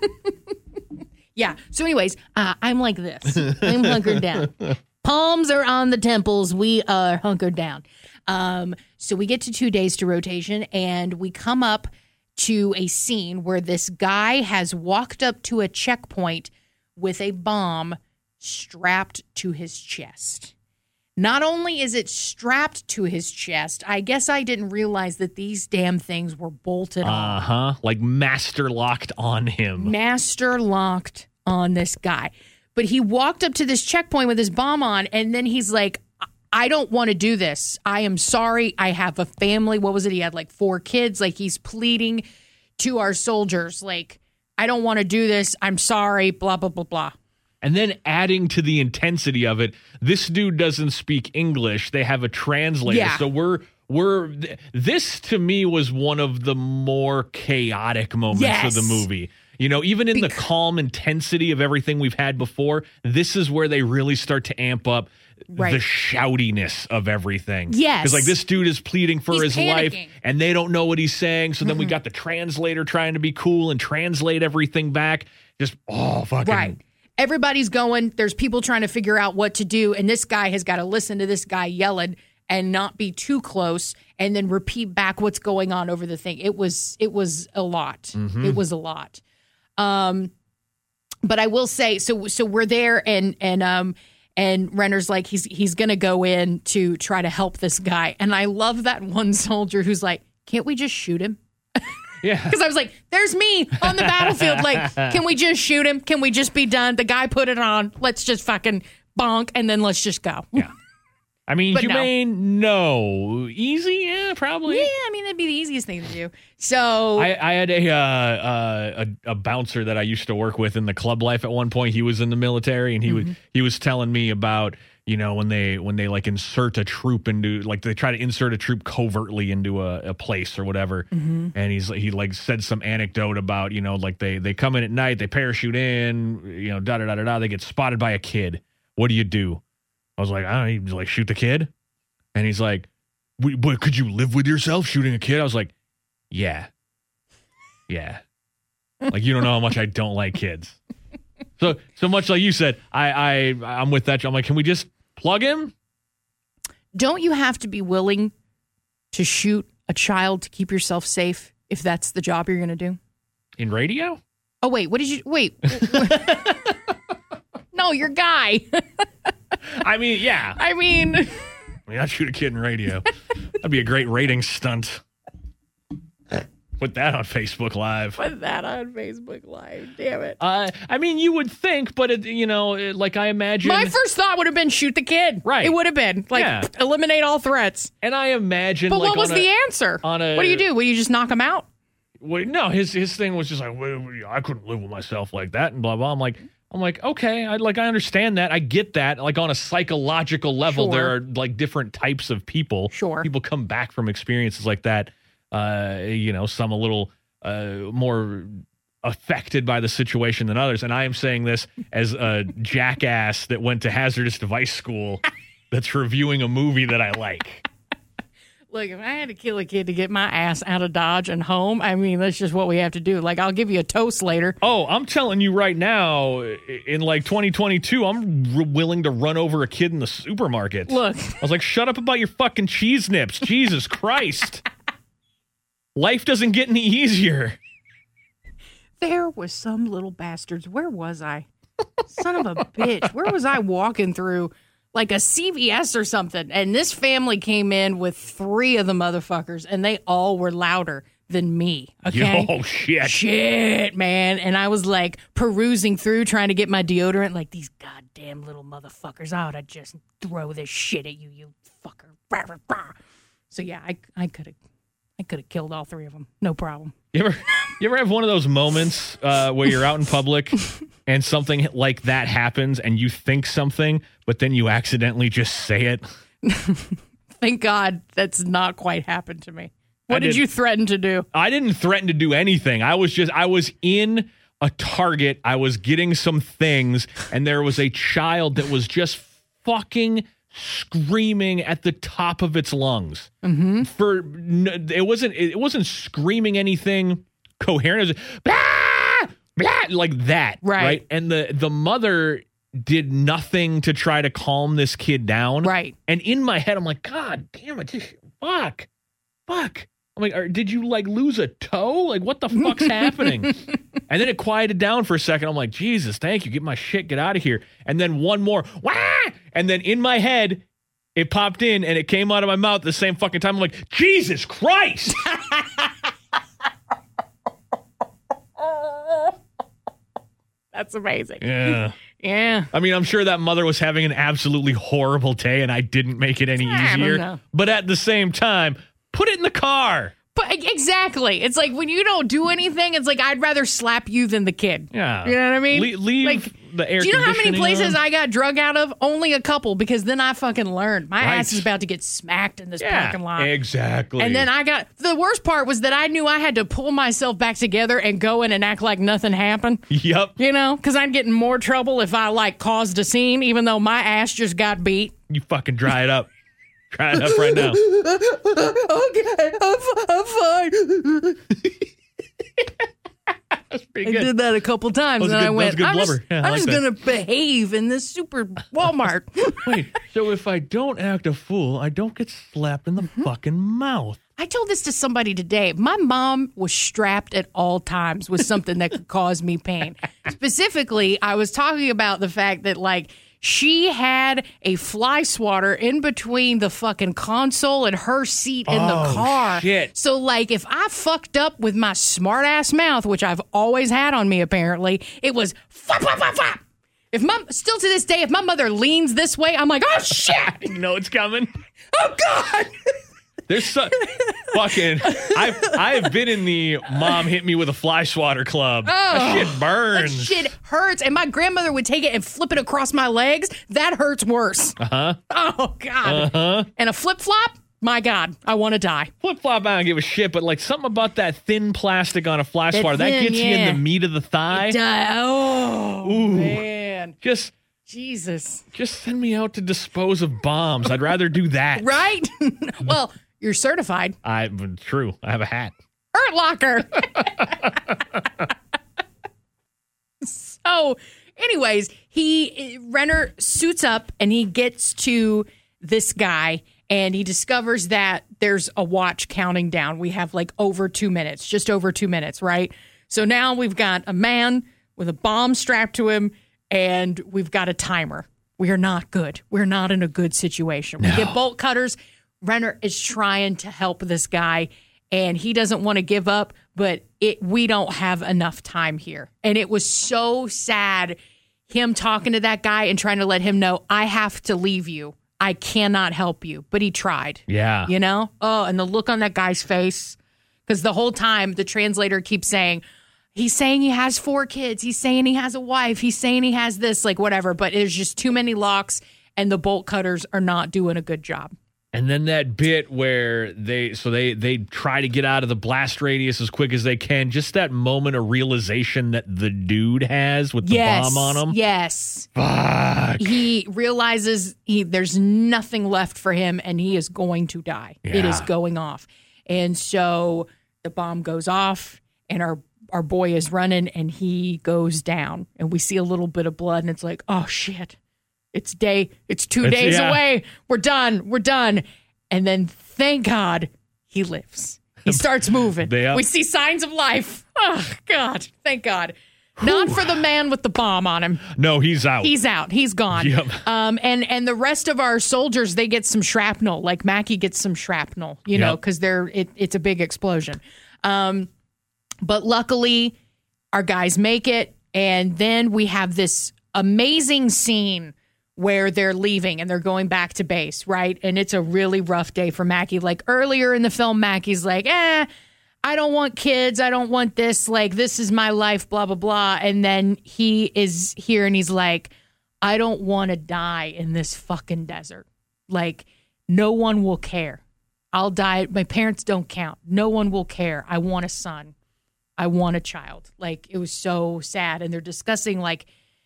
Yeah. So, anyways, uh, I'm like this. I'm hunkered down. Palms are on the temples. We are hunkered down. Um, so, we get to two days to rotation, and we come up to a scene where this guy has walked up to a checkpoint with a bomb strapped to his chest. Not only is it strapped to his chest, I guess I didn't realize that these damn things were bolted on. Uh huh. Like master locked on him. Master locked on this guy. But he walked up to this checkpoint with his bomb on, and then he's like, I don't want to do this. I am sorry. I have a family. What was it? He had like four kids. Like, he's pleading to our soldiers, like, I don't want to do this. I'm sorry, blah, blah, blah, blah. And then adding to the intensity of it, this dude doesn't speak English. They have a translator. Yeah. So we're we're th- this to me was one of the more chaotic moments Yes. of the movie. You know, even in the calm intensity of everything we've had before, this is where they really start to amp up Right. the shoutiness of everything. Yes. Because like this dude is pleading for He's his life panicking. and they don't know what he's saying. So then we got the translator trying to be cool and translate everything back. Just, oh, fucking. Right. Everybody's going. There's people trying to figure out what to do. And this guy has got to listen to this guy yelling and not be too close and then repeat back what's going on over the thing. It was, it was a lot. It was a lot. Um, but I will say, so, so we're there and, and, um, And Renner's like, he's he's going to go in to try to help this guy. And I love that one soldier who's like, can't we just shoot him? Yeah. Because I was like, there's me on the battlefield. Like, can we just shoot him? Can we just be done? The guy put it on. Let's just fucking bonk, and then let's just go. Yeah. I mean, But no. humane, no. Easy, yeah, probably. Yeah, I mean, that'd be the easiest thing to do. So, I, I had a, uh, uh, a a bouncer that I used to work with in the club life at one point. He was in the military, and he Mm-hmm. was he was telling me about, you know, when they when they like insert a troop into, like they try to insert a troop covertly into a, a place or whatever. Mm-hmm. And he's he like said some anecdote about, you know, like they they come in at night, they parachute in, you know, da da da da da. They get spotted by a kid. What do you do? I was like, I don't know, you just, like shoot the kid. And he's like, but could you live with yourself shooting a kid? I was like, yeah. Yeah. Like, you don't know how much I don't like kids. So, so much like you said, I, I, I'm with that. I'm like, can we just plug him? don't you have to be willing to shoot a child to keep yourself safe if that's the job you're going to do? In radio? Oh, wait, what did you, wait. No, you're Guy. I mean, yeah. I mean, I mean, I'd shoot a kid in radio. That'd be a great rating stunt. Put that on Facebook Live. put that on Facebook Live. Damn it. Uh, I mean, you would think, but, it, you know, it, like I imagine. My first thought would have been shoot the kid. Right. It would have been. Like, Yeah. eliminate all threats. And I imagine. But like, what was on the a, answer? on a- what do you do? Will you just knock him out? Well, no, his his thing was just like, well, I couldn't live with myself like that, and blah blah. I'm like, I'm like, okay, I like I understand that, I get that. Like on a psychological level, Sure. there are like different types of people. Sure. People come back from experiences like that. Uh, you know, some a little uh more affected by the situation than others. And I am saying this as a jackass that went to hazardous device school that's reviewing a movie that I like. Look, if I had to kill a kid to get my ass out of Dodge and home, I mean, that's just what we have to do. Like, I'll give you a toast later. Oh, I'm telling you right now, in like twenty twenty-two, I'm r- willing to run over a kid in the supermarket. Look. I was like, shut up about your fucking cheese nips. Jesus Christ. Life doesn't get any easier. There was some little bastards. Where was I? Son of a bitch. Where was I walking through? Like a C V S or something. And this family came in with three of the motherfuckers, and they all were louder than me. Okay. Oh, shit. Shit, man. And I was like perusing through trying to get my deodorant, like, these goddamn little motherfuckers. I ought to just throw this shit at you, you fucker. Rah, rah, rah. So yeah, I I could have I could have killed all three of them. No problem. You ever, you ever have one of those moments uh, where you're out in public and something like that happens and you think something, but then you accidentally just say it? Thank God that's not quite happened to me. What I did did- you threaten to do? I didn't threaten to do anything. I was just, I was in a Target. I was getting some things, and there was a child that was just fucking screaming at the top of its lungs. Mm-hmm. For n- it wasn't, it wasn't screaming anything coherent. It was blah, blah, like that, Right. right? And the the mother did nothing to try to calm this kid down, Right. And in my head, I'm like, God damn it, just, fuck, fuck. I'm like, are, did you like lose a toe? Like, what the fuck's happening? And then it quieted down for a second. I'm like, Jesus, thank you. Get my shit. Get out of here. And then one more. Wah! And then in my head, it popped in and it came out of my mouth at the same fucking time. I'm like, Jesus Christ. That's amazing. Yeah. Yeah. I mean, I'm sure that mother was having an absolutely horrible day and I didn't make it any I don't easier. know. But at the same time, put it in the car. But exactly. It's like when you don't do anything, it's like I'd rather slap you than the kid. Yeah. You know what I mean? Le- leave like, the air do you know how many conditioning places on. I got drug out of? Only a couple, because then I fucking learned. My Right. ass is about to get smacked in this Yeah, parking lot. exactly. And then I got, the worst part was that I knew I had to pull myself back together and go in and act like nothing happened. Yep. You know, because I'd get in more trouble if I like caused a scene, even though my ass just got beat. You fucking dry it up. Dry it up right now. Okay, I'm, I'm fine. That's pretty I good. did that a couple times, That was and good- I that was went, good I'm blubber. just, Yeah, I I'm like just that. going to behave in this super Walmart. Wait, so if I don't act a fool, I don't get slapped in the Mm-hmm. fucking mouth. I told this to somebody today. My mom was strapped at all times with something that could cause me pain. Specifically, I was talking about the fact that, like, she had a fly swatter in between the fucking console and her seat in the Oh, car. shit. So, like, if I fucked up with my smart ass mouth, which I've always had on me, apparently, it was flap, flap, flap, flap. If my still to this day, if my mother leans this way, I'm like, oh shit! You know it's coming. Oh god! There's so fucking. I've I've been in the mom hit me with a fly swatter club. Oh, that shit burns. That shit hurts, and my grandmother would take it and flip it across my legs. That hurts worse. Uh huh. Oh god. Uh huh. And a flip flop. My God, I want to die. Flip flop, I don't give a shit, but like something about that thin plastic on a fly That swatter that thin, gets you yeah. in the meat of the thigh. Die. Oh Ooh. man, Just. Jesus. Just send me out to dispose of bombs. I'd rather do that. Right? Well, you're certified. I true. I have a hat. Hurt Locker. So, anyways, he Renner suits up and he gets to this guy and he discovers that there's a watch counting down. We have like over two minutes, just over two minutes, right? So now we've got a man with a bomb strapped to him and we've got a timer. We are not good. We're not in a good situation. We No. get bolt cutters. Renner is trying to help this guy and he doesn't want to give up, but it we don't have enough time here. And it was so sad him talking to that guy and trying to let him know, I have to leave you. I cannot help you. But he tried. Yeah. You know? Oh, and the look on that guy's face. Because the whole time the translator keeps saying, he's saying he has four kids. He's saying he has a wife. He's saying he has this, like whatever. But there's just too many locks and the bolt cutters are not doing a good job. And then that bit where they so they they try to get out of the blast radius as quick as they can. Just that moment of realization that the dude has with the Yes. bomb on him. Yes. Fuck. He realizes he there's nothing left for him and he is going to die. It Yeah. is going off. And so the bomb goes off and our our boy is running and he goes down and we see a little bit of blood and it's like, oh shit. It's day, it's two It's- days yeah. away. We're done. We're done. And then thank God he lives. He starts moving. They up- We see signs of life. Oh God. Thank God. Not for the man with the bomb on him. No, he's out. He's out. He's gone. Yep. Um, and and the rest of our soldiers, they get some shrapnel. Like Mackie gets some shrapnel, you know, Yep. because they're it, it's a big explosion. Um, but luckily, our guys make it, and then we have this amazing scene where they're leaving and they're going back to base, right? And it's a really rough day for Mackie. Like earlier in the film, Mackie's like, eh. I don't want kids. I don't want this. Like, this is my life, blah, blah, blah. And then he is here and he's like, I don't want to die in this fucking desert. Like, no one will care. I'll die. My parents don't count. No one will care. I want a son. I want a child. Like, it was so sad. And they're discussing, like,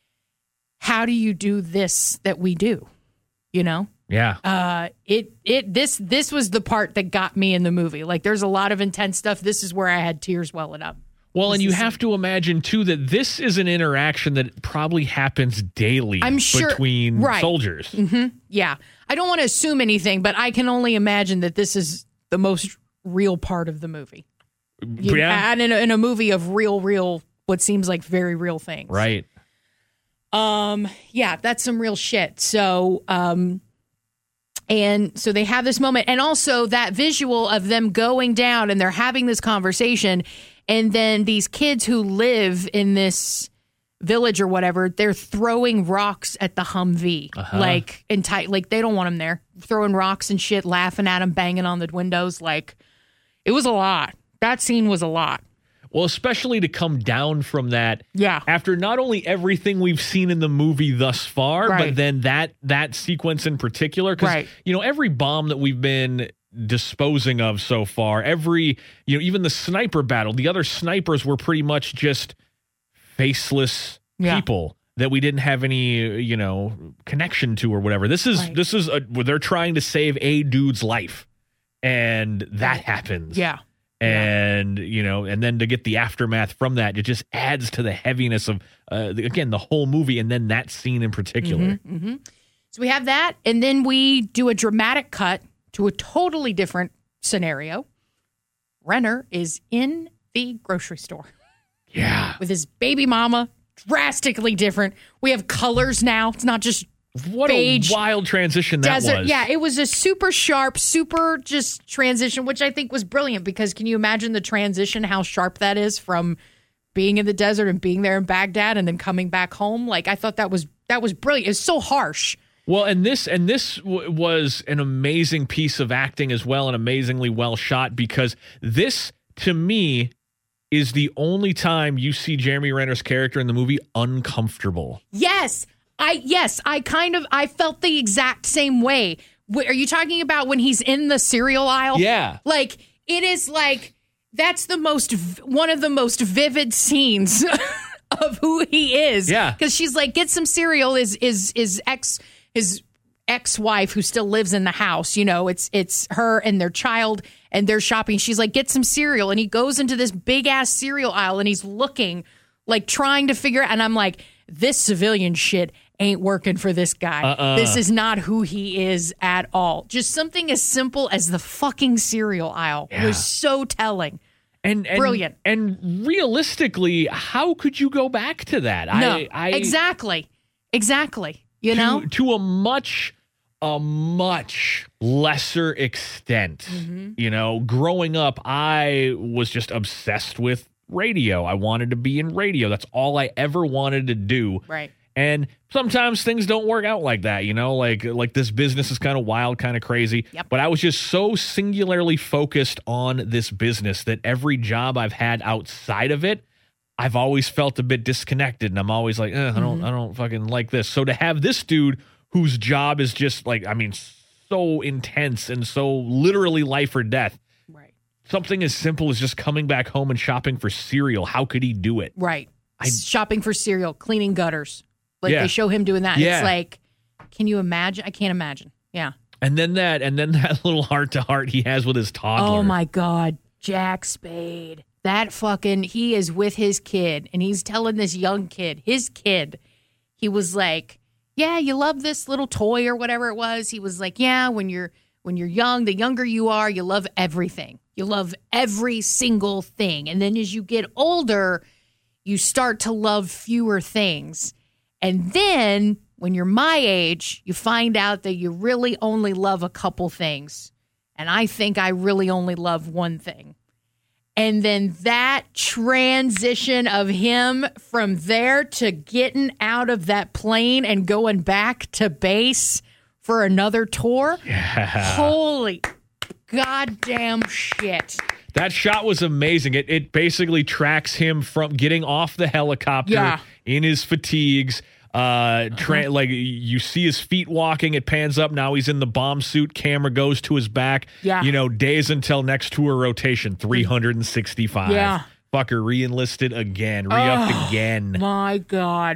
how do you do this that we do? You know? yeah. Uh, it it this this was the part that got me in the movie. Like, there's a lot of intense stuff. This is where I had tears welling up. Well, and This you is- have to imagine, too, that this is an interaction that probably happens daily I'm sure- between right. soldiers. Yeah, I don't want to assume anything, but I can only imagine that this is the most real part of the movie. You, Yeah. and in a, in a movie of real, real, what seems like very real things. Right. Um, yeah, that's some real shit. So, um, and so they have this moment, and also that visual of them going down and they're having this conversation, and then these kids who live in this village or whatever, they're throwing rocks at the Humvee, Uh-huh. like in tight, like they don't want them there, throwing rocks and shit, laughing at them, banging on the windows. Like, it was a lot. That scene was a lot. Well, especially to come down from that Yeah. after not only everything we've seen in the movie thus far, Right. but then that that sequence in particular. Because, Right. you know, every bomb that we've been disposing of so far, every, you know, even the sniper battle, the other snipers were pretty much just faceless Yeah. people that we didn't have any, you know, connection to or whatever. This is, Right. this is, a, where they're trying to save a dude's life. And that happens. Yeah. And, you know, and then to get the aftermath from that, it just adds to the heaviness of, uh, the, again, the whole movie and then that scene in particular. Mm-hmm. So we have that, and then we do a dramatic cut to a totally different scenario. Renner is in the grocery store Yeah. with his baby mama, drastically different. We have colors now. It's not just What beige, a wild transition that desert. was. Yeah, it was a super sharp, super just transition, which I think was brilliant because can you imagine the transition, how sharp that is from being in the desert and being there in Baghdad and then coming back home. Like, I thought that was that was brilliant. It's so harsh. Well, and this and this w- was an amazing piece of acting as well, and amazingly well shot, because this, to me, is the only time you see Jeremy Renner's character in the movie uncomfortable. Yes, I yes, I kind of I felt the exact same way. W- Are you talking about when he's in the cereal aisle? Yeah. Like, it is like that's the most v- one of the most vivid scenes of who he is. Yeah. Because she's like, get some cereal. Is is is ex his ex-wife who still lives in the house, you know, it's it's her and their child, and they're shopping. She's like, get some cereal. And he goes into this big ass cereal aisle and he's looking, like trying to figure out. And I'm like, this civilian shit ain't working for this guy. Uh-uh. This is not who he is at all. Just something as simple as the fucking cereal aisle Yeah. was so telling. And, and Brilliant. And realistically, how could you go back to that? No, I, I exactly. Exactly. You to, know? to a much a much lesser extent. Mm-hmm. You know, growing up, I was just obsessed with radio. I wanted to be in radio. That's all I ever wanted to do. Right. And sometimes things don't work out like that, you know, like like this business is kind of wild, kind of crazy. Yep. But I was just so singularly focused on this business that every job I've had outside of it, I've always felt a bit disconnected, and I'm always like, eh, I don't, Mm-hmm. I don't fucking like this. So to have this dude whose job is just like, I mean, so intense and so literally life or death, Right. something as simple as just coming back home and shopping for cereal, how could he do it? Right. Shopping for cereal, cleaning gutters. Like, Yeah. they show him doing that. Yeah. It's like, can you imagine? I can't imagine. Yeah. And then that, and then that little heart to heart he has with his toddler. Oh my God. Jack Spade. That fucking, he is with his kid and he's telling this young kid, his kid, he was like, yeah, you love this little toy or whatever it was. He was like, yeah, when you're, when you're young, the younger you are, you love everything. You love every single thing. And then as you get older, you start to love fewer things. And then when you're my age, you find out that you really only love a couple things. And I think I really only love one thing. And then that transition of him from there to getting out of that plane and going back to base for another tour. Yeah. Holy goddamn shit. That shot was amazing. It it basically tracks him from getting off the helicopter Yeah. in his fatigues. Uh, tra- like you see his feet walking, it pans up. Now he's in the bomb suit. Camera goes to his back. Yeah. You know, days until next tour rotation, three hundred sixty-five. Yeah. Fucker re-enlisted again, re-upped Oh, again. My God.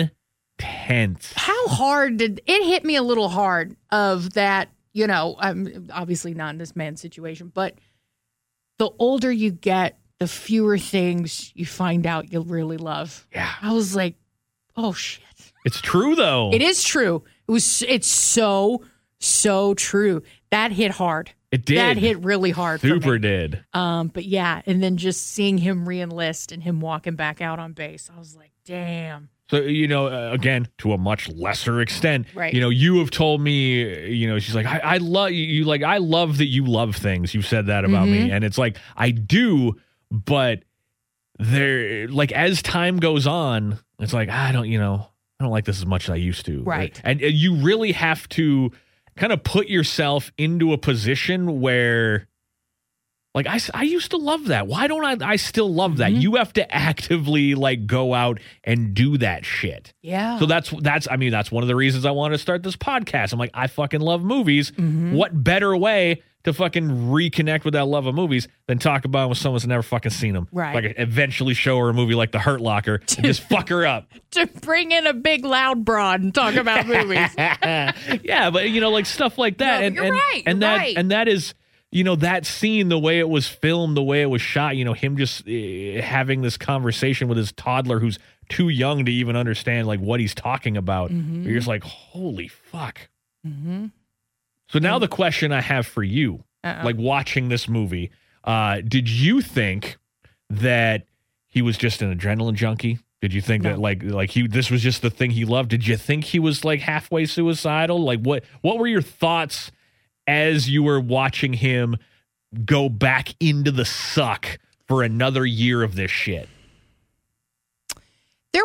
Intense. How hard did it hit me a little hard of that, you know, I'm obviously not in this man's situation, but the older you get, the fewer things you find out you'll really love. Yeah. I was like, oh shit. It's true though. It is true. It was it's so, so true. That hit hard. It did. That hit really hard for Super me. did. Um, but yeah, and then just seeing him re-enlist and him walking back out on base, I was like, damn. So, you know, uh, again, to a much lesser extent, Right. you know, you have told me, you know, she's like, I, I love you, you, like, I love that you love things. You've said that about Mm-hmm. me. And it's like, I do, but there, like, as time goes on, it's like, I don't, you know, I don't like this as much as I used to. Right. And, and you really have to kind of put yourself into a position where, like, I, I used to love that. Why don't I, I still love that? Mm-hmm. You have to actively, like, go out and do that shit. Yeah. So that's, that's, I mean, that's one of the reasons I wanted to start this podcast. I'm like, I fucking love movies. Mm-hmm. What better way to fucking reconnect with that love of movies than talk about it with someone who's never fucking seen them? Right. Like, eventually show her a movie like The Hurt Locker and just fuck her up. to bring in a big loud broad and talk about movies. Yeah, but, you know, like stuff like that. No, and, you're and, right, And you're that, right. and that is, you know, that scene, the way it was filmed, the way it was shot, you know, him just uh, having this conversation with his toddler who's too young to even understand, like, what he's talking about. Mm-hmm. You're just like, holy fuck. Mm-hmm. So now the question I have for you, Uh-oh. like, watching this movie, uh, did you think that he was just an adrenaline junkie? Did you think No. that, like, like he this was just the thing he loved? Did you think he was, like, halfway suicidal? Like, what what were your thoughts as you were watching him go back into the suck for another year of this shit?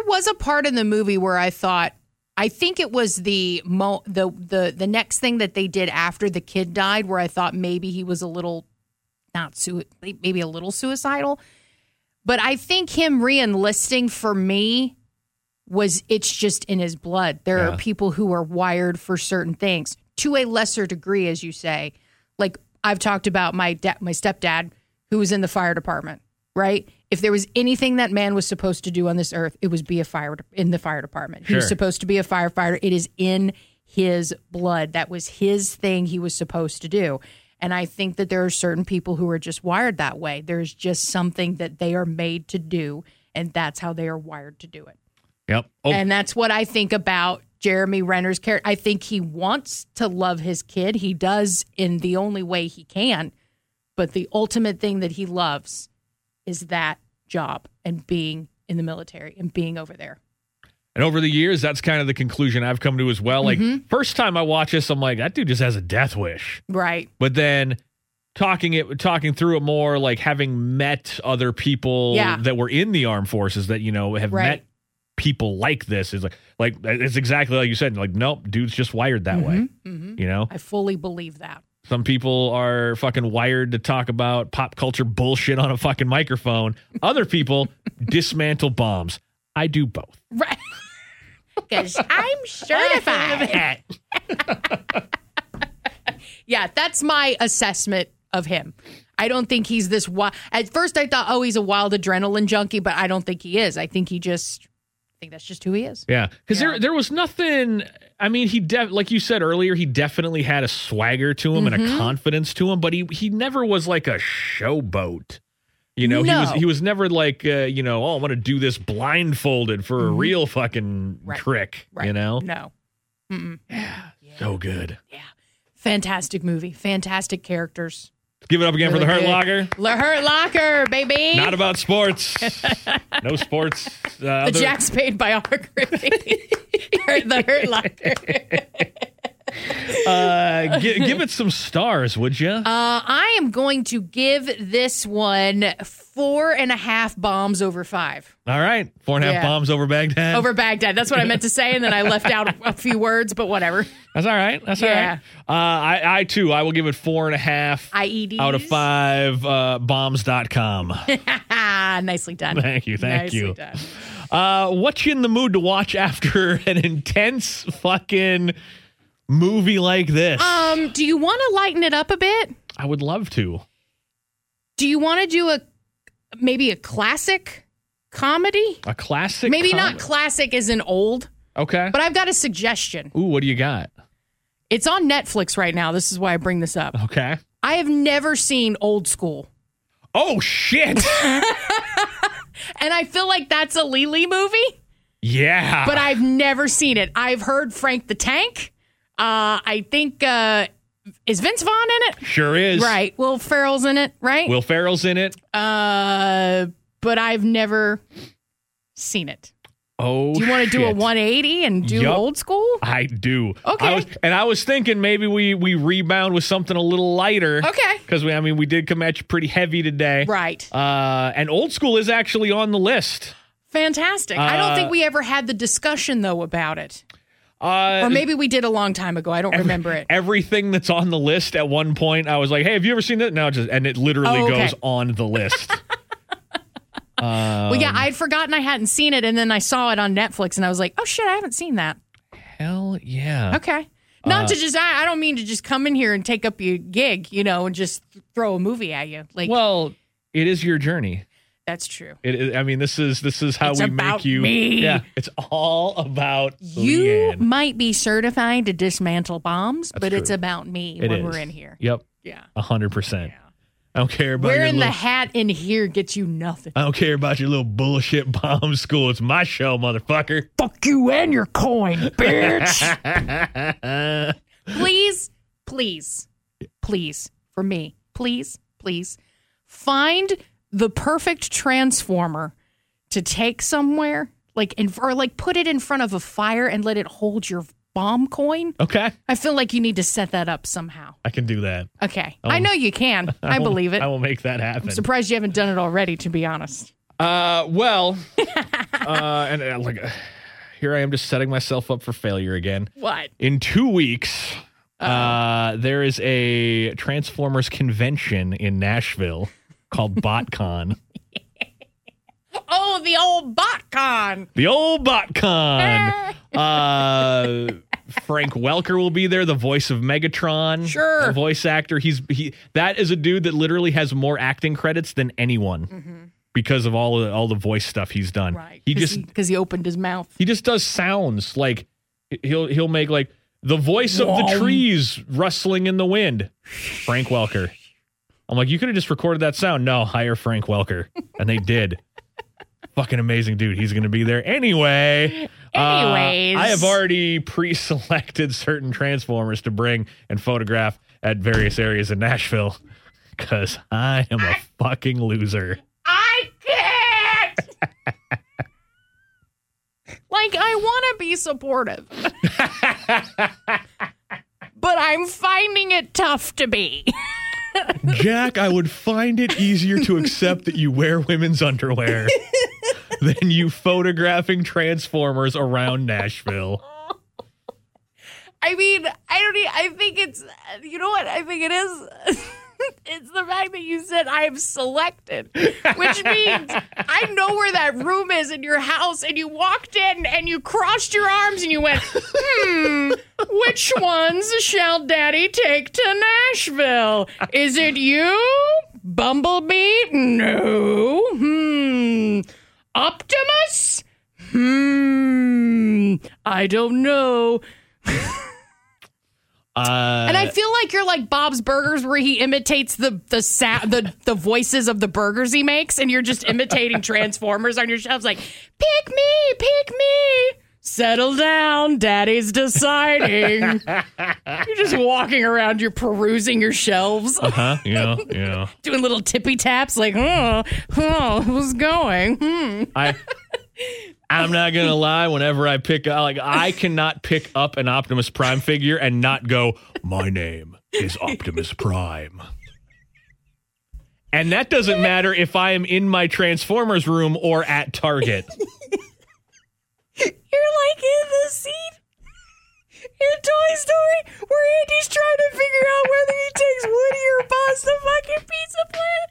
was a part in the movie where I thought, I think it was the mo- the the the next thing that they did after the kid died, where I thought maybe he was a little not su- maybe a little suicidal. But I think him re-enlisting for me was it's just in his blood. There Yeah. are people who are wired for certain things to a lesser degree, as you say. Like I've talked about my da- my stepdad who was in the fire department, right? If there was anything that man was supposed to do on this earth, it was be a fire de- in the fire department. He was Sure. supposed to be a firefighter. It is in his blood. That was his thing he was supposed to do. And I think that there are certain people who are just wired that way. There's just something that they are made to do, and that's how they are wired to do it. Yep. Oh, And that's what I think about Jeremy Renner's character. I think he wants to love his kid. He does in the only way he can. But the ultimate thing that he loves is that job and being in the military and being over there. and over the years, that's kind of the conclusion I've come to as well. Like, Mm-hmm. first time I watch this, I'm like, that dude just has a death wish. Right. But then talking it, talking through it more, like having met other people Yeah. that were in the armed forces that, you know, have Right. met people like this is like, like it's exactly like you said. Like, nope, dude's just wired that way. Mm-hmm. You know, I fully believe that. some people are fucking wired to talk about pop culture bullshit on a fucking microphone. Other people dismantle bombs. I do both. Right. Because I'm certified. Yeah, that's my assessment of him. I don't think he's this wild. At first, I thought, oh, he's a wild adrenaline junkie, but I don't think he is. I think he just, I think that's just who he is. Yeah, because Yeah. there there was nothing. I mean, he def, like you said earlier, he definitely had a swagger to him and a Mm-hmm. confidence to him, but he he never was like a showboat. You know, he No. was he was never like uh, you know, oh, I'm gonna do this blindfolded for a real fucking Mm-hmm. Right. trick. Right. You know, No. so good. Fantastic movie. Fantastic characters. Give it up again for the Really Hurt good. Locker. The Hurt Locker, baby. Not about sports. No sports. Uh, the other- Jack Spade biography. The Hurt Locker. uh, gi- give it some stars, would you? Uh, I am going to give this one four and a half bombs over five. All right, four and a half yeah. bombs over Baghdad. Over Baghdad. That's what I meant to say, and then I left out a few words, but whatever. That's all right. That's Yeah. all right. Uh, I, I too, I will give it four and a half I E Ds. out of five. Uh, bombs dot com. Ah, nicely done. Thank you. Thank nicely you. Done. Uh, what you in the mood to watch after an intense fucking movie like this? Um, do you want to lighten it up a bit? I would love to. Do you want to do a maybe a classic comedy? A classic? Maybe com- not classic as in old, Okay. but I've got a suggestion. Ooh, what do you got? It's on Netflix right now. This is why I bring this up. Okay. I have never seen Old School. Oh, shit. And I feel like that's a Lily movie, Yeah. but I've never seen it. I've heard Frank the Tank. Uh, I think, uh, is Vince Vaughn in it? Sure is. Right. Will Ferrell's in it, right? Will Ferrell's in it. Uh, but I've never seen it. Oh, Do you want to do a shit. one eighty and do Yup. Old School? I do. Okay. I was, and I was thinking maybe we we rebound with something a little lighter. Okay. Because we, I mean, we did come at you pretty heavy today. Right. Uh, and Old School is actually on the list. Fantastic. I Uh, don't think we ever had the discussion, though, about it. Uh, Or maybe we did a long time ago. I don't remember it. Everything that's on the list at one point, I was like, "Hey, have you ever seen that?" No, just and it literally Oh, okay. goes on the list. Well, yeah, I'd forgotten I hadn't seen it, and then I saw it on Netflix, and I was like, oh, shit, I haven't seen that. Hell yeah. Okay. Not Uh, to just, I, I don't mean to just come in here and take up your gig, you know, and just throw a movie at you. Like, Well, it is your journey. that's true. It, it- I mean, this is this is how It's we about make you. me. Yeah, it's all about You Leanne. might be certified to dismantle bombs, but it's true. about me It when is. we're in here. Yep, Yeah. a hundred percent. I don't care about Wearing your the little, hat in here gets you nothing. I don't care about your little bullshit bomb school. It's my show, motherfucker. Fuck you and your coin, bitch. Please, please, please, for me, please, please, find the perfect transformer to take somewhere, like, in, or like put it in front of a fire and let it hold your bomb coin. Okay, I feel like you need to set that up somehow. I can do that. Okay. I know you can. I, will- believe it. I will make that happen. I'm surprised you haven't done it already, to be honest. Uh, well, uh, and uh, like, uh, here I am just setting myself up for failure again. What? In two weeks, uh, there is a Transformers convention in Nashville called BotCon. Oh, the old BotCon. The old BotCon. uh, Frank Welker will be there, the voice of Megatron. Sure. The voice actor. He's he. That is a dude that literally has more acting credits than anyone Mm-hmm. because of all the, all the voice stuff he's done. Right. He Cause just because he, he opened his mouth. he just does sounds like he'll he'll make like the voice of the Whoa. trees rustling in the wind. Frank Welker. I'm like, you could have just recorded that sound. No, hire Frank Welker, and they did. Fucking amazing dude. He's going to be there anyway. Anyways. Uh, I have already pre-selected certain Transformers to bring and photograph at various areas in Nashville because I am a fucking loser. I can't. Like, I want to be supportive. But I'm finding it tough to be. Jack, I would find it easier to accept that you wear women's underwear than you photographing Transformers around Nashville. I mean, I don't. e- I think it's. You know what? I think it is. It's the fact that you said I am selected, which means I know where that room is in your house, and you walked in and you crossed your arms and you went, "Hmm, which ones shall Daddy take to Nashville? Is it you, Bumblebee? No. Hmm, Optimus? Hmm, I don't know." Uh, And I feel like you're like Bob's Burgers, where he imitates the the sa- the the voices of the burgers he makes, and you're just imitating Transformers on your shelves. Like, pick me, pick me. Settle down, Daddy's deciding. You're just walking around, you're perusing your shelves, huh? Yeah, yeah. doing little tippy taps, like, oh, oh, who's going? Hmm. I. I'm not gonna lie. Whenever I pick, like, I cannot pick up an Optimus Prime figure and not go, "My name is Optimus Prime," and that doesn't matter if I am in my Transformers room or at Target. You're like in the scene in Toy Story where Andy's trying to figure out whether he takes Woody or Buzz the fucking pizza plant.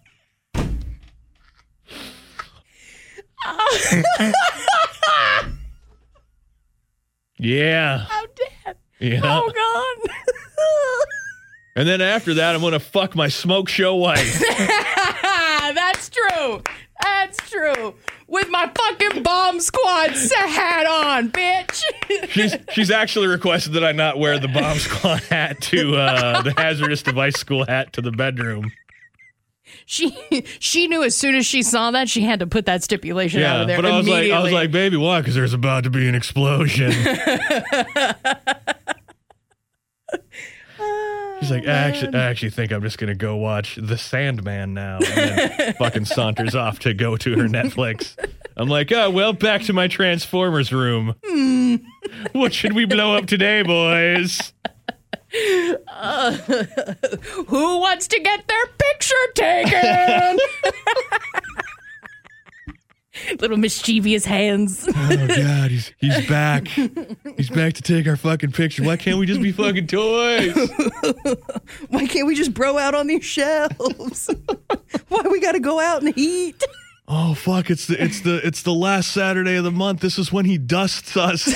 Yeah. I'm dead. Yeah. Oh, God. And then after that, I'm gonna fuck my smoke show wife. That's true. That's true. With my fucking bomb squad hat on, bitch. She's she's actually requested that I not wear the bomb squad hat to uh, the hazardous device school hat to the bedroom. She she knew as soon as she saw that she had to put that stipulation out Yeah, of there but I was like, I was immediately. like, baby, why? Because there's about to be an explosion. She's like, I actually, I actually think I'm just gonna go watch The Sandman now, and then fucking saunters off to go to her Netflix. I'm like, oh well, back to my Transformers room. Mm. What should we blow up today, boys? Uh, who wants to get their picture taken? Little mischievous hands. Oh God, he's he's back. He's back to take our fucking picture. Why can't we just be fucking toys? Why can't we just bro out on these shelves? Why we got to go out and eat? Oh fuck! It's the it's the it's the last Saturday of the month. This is when he dusts us.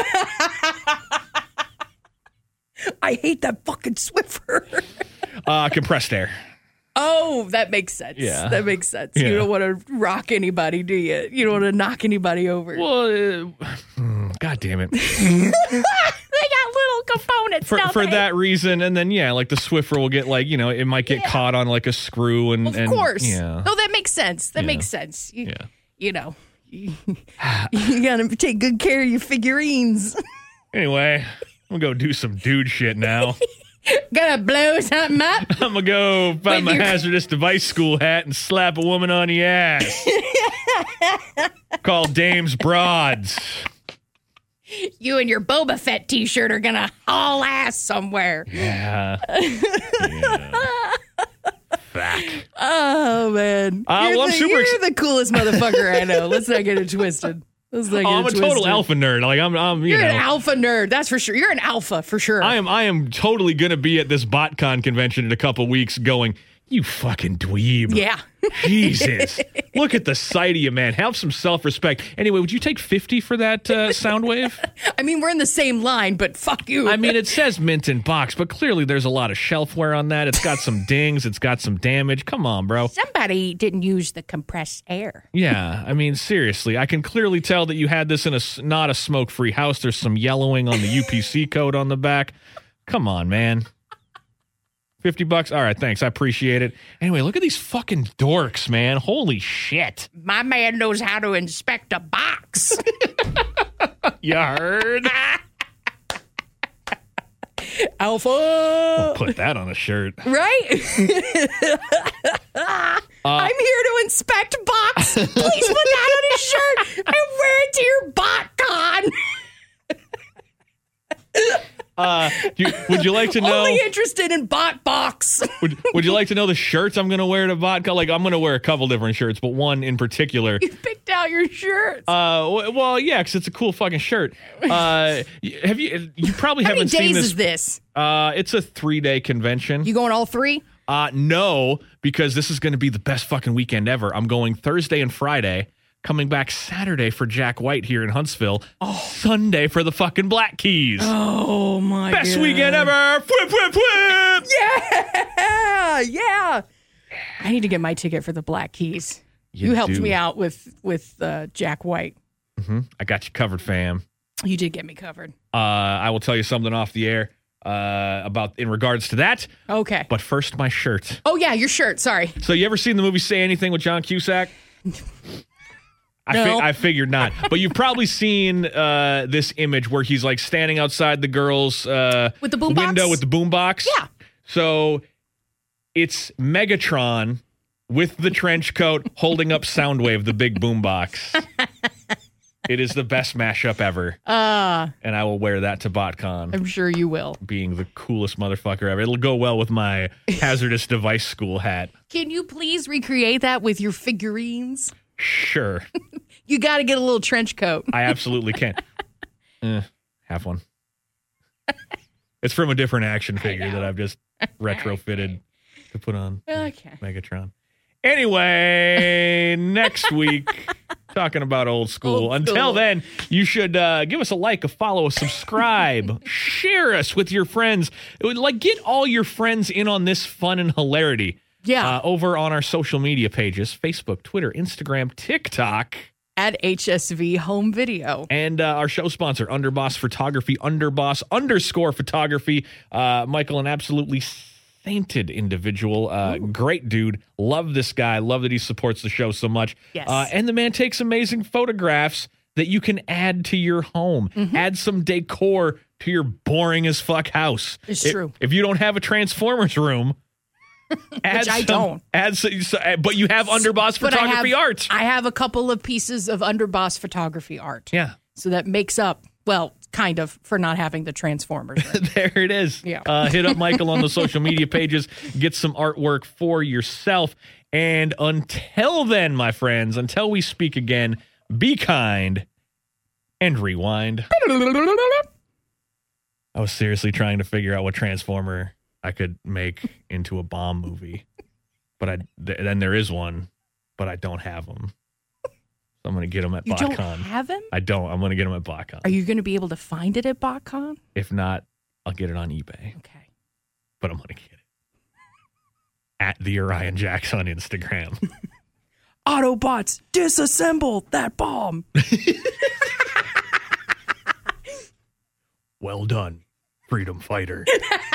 I hate that fucking Swiffer. Uh, compressed air. Oh, that makes sense. Yeah. That makes sense. Yeah. You don't want to rock anybody, do you? You don't want to knock anybody over. Well, uh, God damn it. They got little components, For don't for they? that reason, and then yeah, like the Swiffer will get like you know it might get Yeah. caught on like a screw and Of and course. yeah No, that makes sense. That Yeah. makes sense. You, yeah. you know. You got to take good care of your figurines. Anyway, I'm gonna go do some dude shit now. Gonna blow something up? I'm gonna go find With my your- hazardous device school hat and slap a woman on the ass. Call Dames Broads. You and your Boba Fett t-shirt are gonna haul ass somewhere. Yeah. Yeah. back. Oh man, Uh, you're, well, I'm the, super you're ex- the coolest motherfucker I know. Let's not get it twisted. Let's not Oh, get I'm it a total twisted. alpha nerd. Like I'm, I'm you You're know. an alpha nerd, that's for sure. You're an alpha for sure. I am I am totally gonna be at this BotCon convention in a couple weeks going, you fucking dweeb. Yeah. Jesus. Look at the sight of you, man. Have some self-respect. Anyway, would you take fifty for that uh, sound wave? I mean, we're in the same line, but fuck you. I mean, it says mint in box, but clearly there's a lot of shelfware on that. It's got some dings. It's got some damage. Come on, bro. somebody didn't use the compressed air. Yeah, I mean, seriously. I can clearly tell that you had this in a s- not a smoke-free house. There's some yellowing on the U P C code on the back. Come on, man. fifty bucks? All right, thanks. I appreciate it. Anyway, look at these fucking dorks, man. Holy shit. My man knows how to inspect a box. You heard? Alpha. Put that on a shirt. Right? I'm here to inspect box. Please put that on a shirt and wear it to your BotCon. Uh, you, would you like to know? Only interested in bot box. Would, would you like to know the shirts I'm going to wear to BotCon? Like, I'm going to wear a couple different shirts, but one in particular. You picked out your shirts. Uh, w- well, yeah, because it's a cool fucking shirt. Uh, y- have you? You probably How many haven't seen days this. is this? Uh, it's a three day convention. You going all three? Uh, no, because this is going to be the best fucking weekend ever. I'm going Thursday and Friday. Coming back Saturday for Jack White here in Huntsville. Sunday for the fucking Black Keys. Oh my Best God. weekend ever. Whip, whip, whip. Yeah, yeah. I need to get my ticket for the Black Keys. You, You helped do. me out with with uh, Jack White. I got you covered, fam. You did get me covered. Uh, I will tell you something off the air uh, about in regards to that. Okay. But first, my shirt. Oh yeah, your shirt. Sorry. So you ever seen the movie Say Anything with John Cusack? I, No. fi- I figured not. But you've probably seen uh, this image where he's like standing outside the girl's uh, With the boombox? window with the boombox. Yeah. So it's Megatron with the trench coat holding up Soundwave, the big boombox. It is the best mashup ever. Uh, And I will wear that to BotCon. I'm sure you will. Being the coolest motherfucker ever. It'll go well with my hazardous device school hat. Can you please recreate that with your figurines? Sure. You got to get a little trench coat. I absolutely can. Eh, have one. It's from a different action figure that I've just retrofitted to put on Okay. Megatron. Anyway, next week, talking about old school. Old Until school. then, you should uh, give us a like, a follow, a subscribe, share us with your friends. It would, like, get all your friends in on this fun and hilarity. Yeah. Uh, over on our social media pages, Facebook, Twitter, Instagram, TikTok. At H S V Home Video. And uh, our show sponsor, Underboss Photography, Underboss underscore photography. Uh, Michael, an absolutely sainted individual. Uh, great dude. Love this guy. Love that he supports the show so much. Yes. Uh, and the man takes amazing photographs that you can add to your home. Mm-hmm. Add some decor to your boring as fuck house. It's If- true. If you don't have a Transformers room, add I some- don't. Add some, so- but you have Underboss But I Photography have, art. I have a couple of pieces of Underboss Photography art. Yeah. So that makes up, well, kind of, for not having the Transformers. There it is. Yeah. Uh, hit up Michael on the social media pages. Get some artwork for yourself. And until then, my friends, until we speak again, be kind and rewind. I was seriously trying to figure out what Transformer I could make into a bomb movie. But I th- then there is one, but I don't have them. So I'm going to get them at You don't BotCon. have him? I don't. I'm going to get them at BotCon. Are you going to be able to find it at BotCon? If not, I'll get it on eBay. Okay. But I'm going to get it. At the Orion Jacks on Instagram. Autobots, disassemble that bomb. Well done, freedom fighter.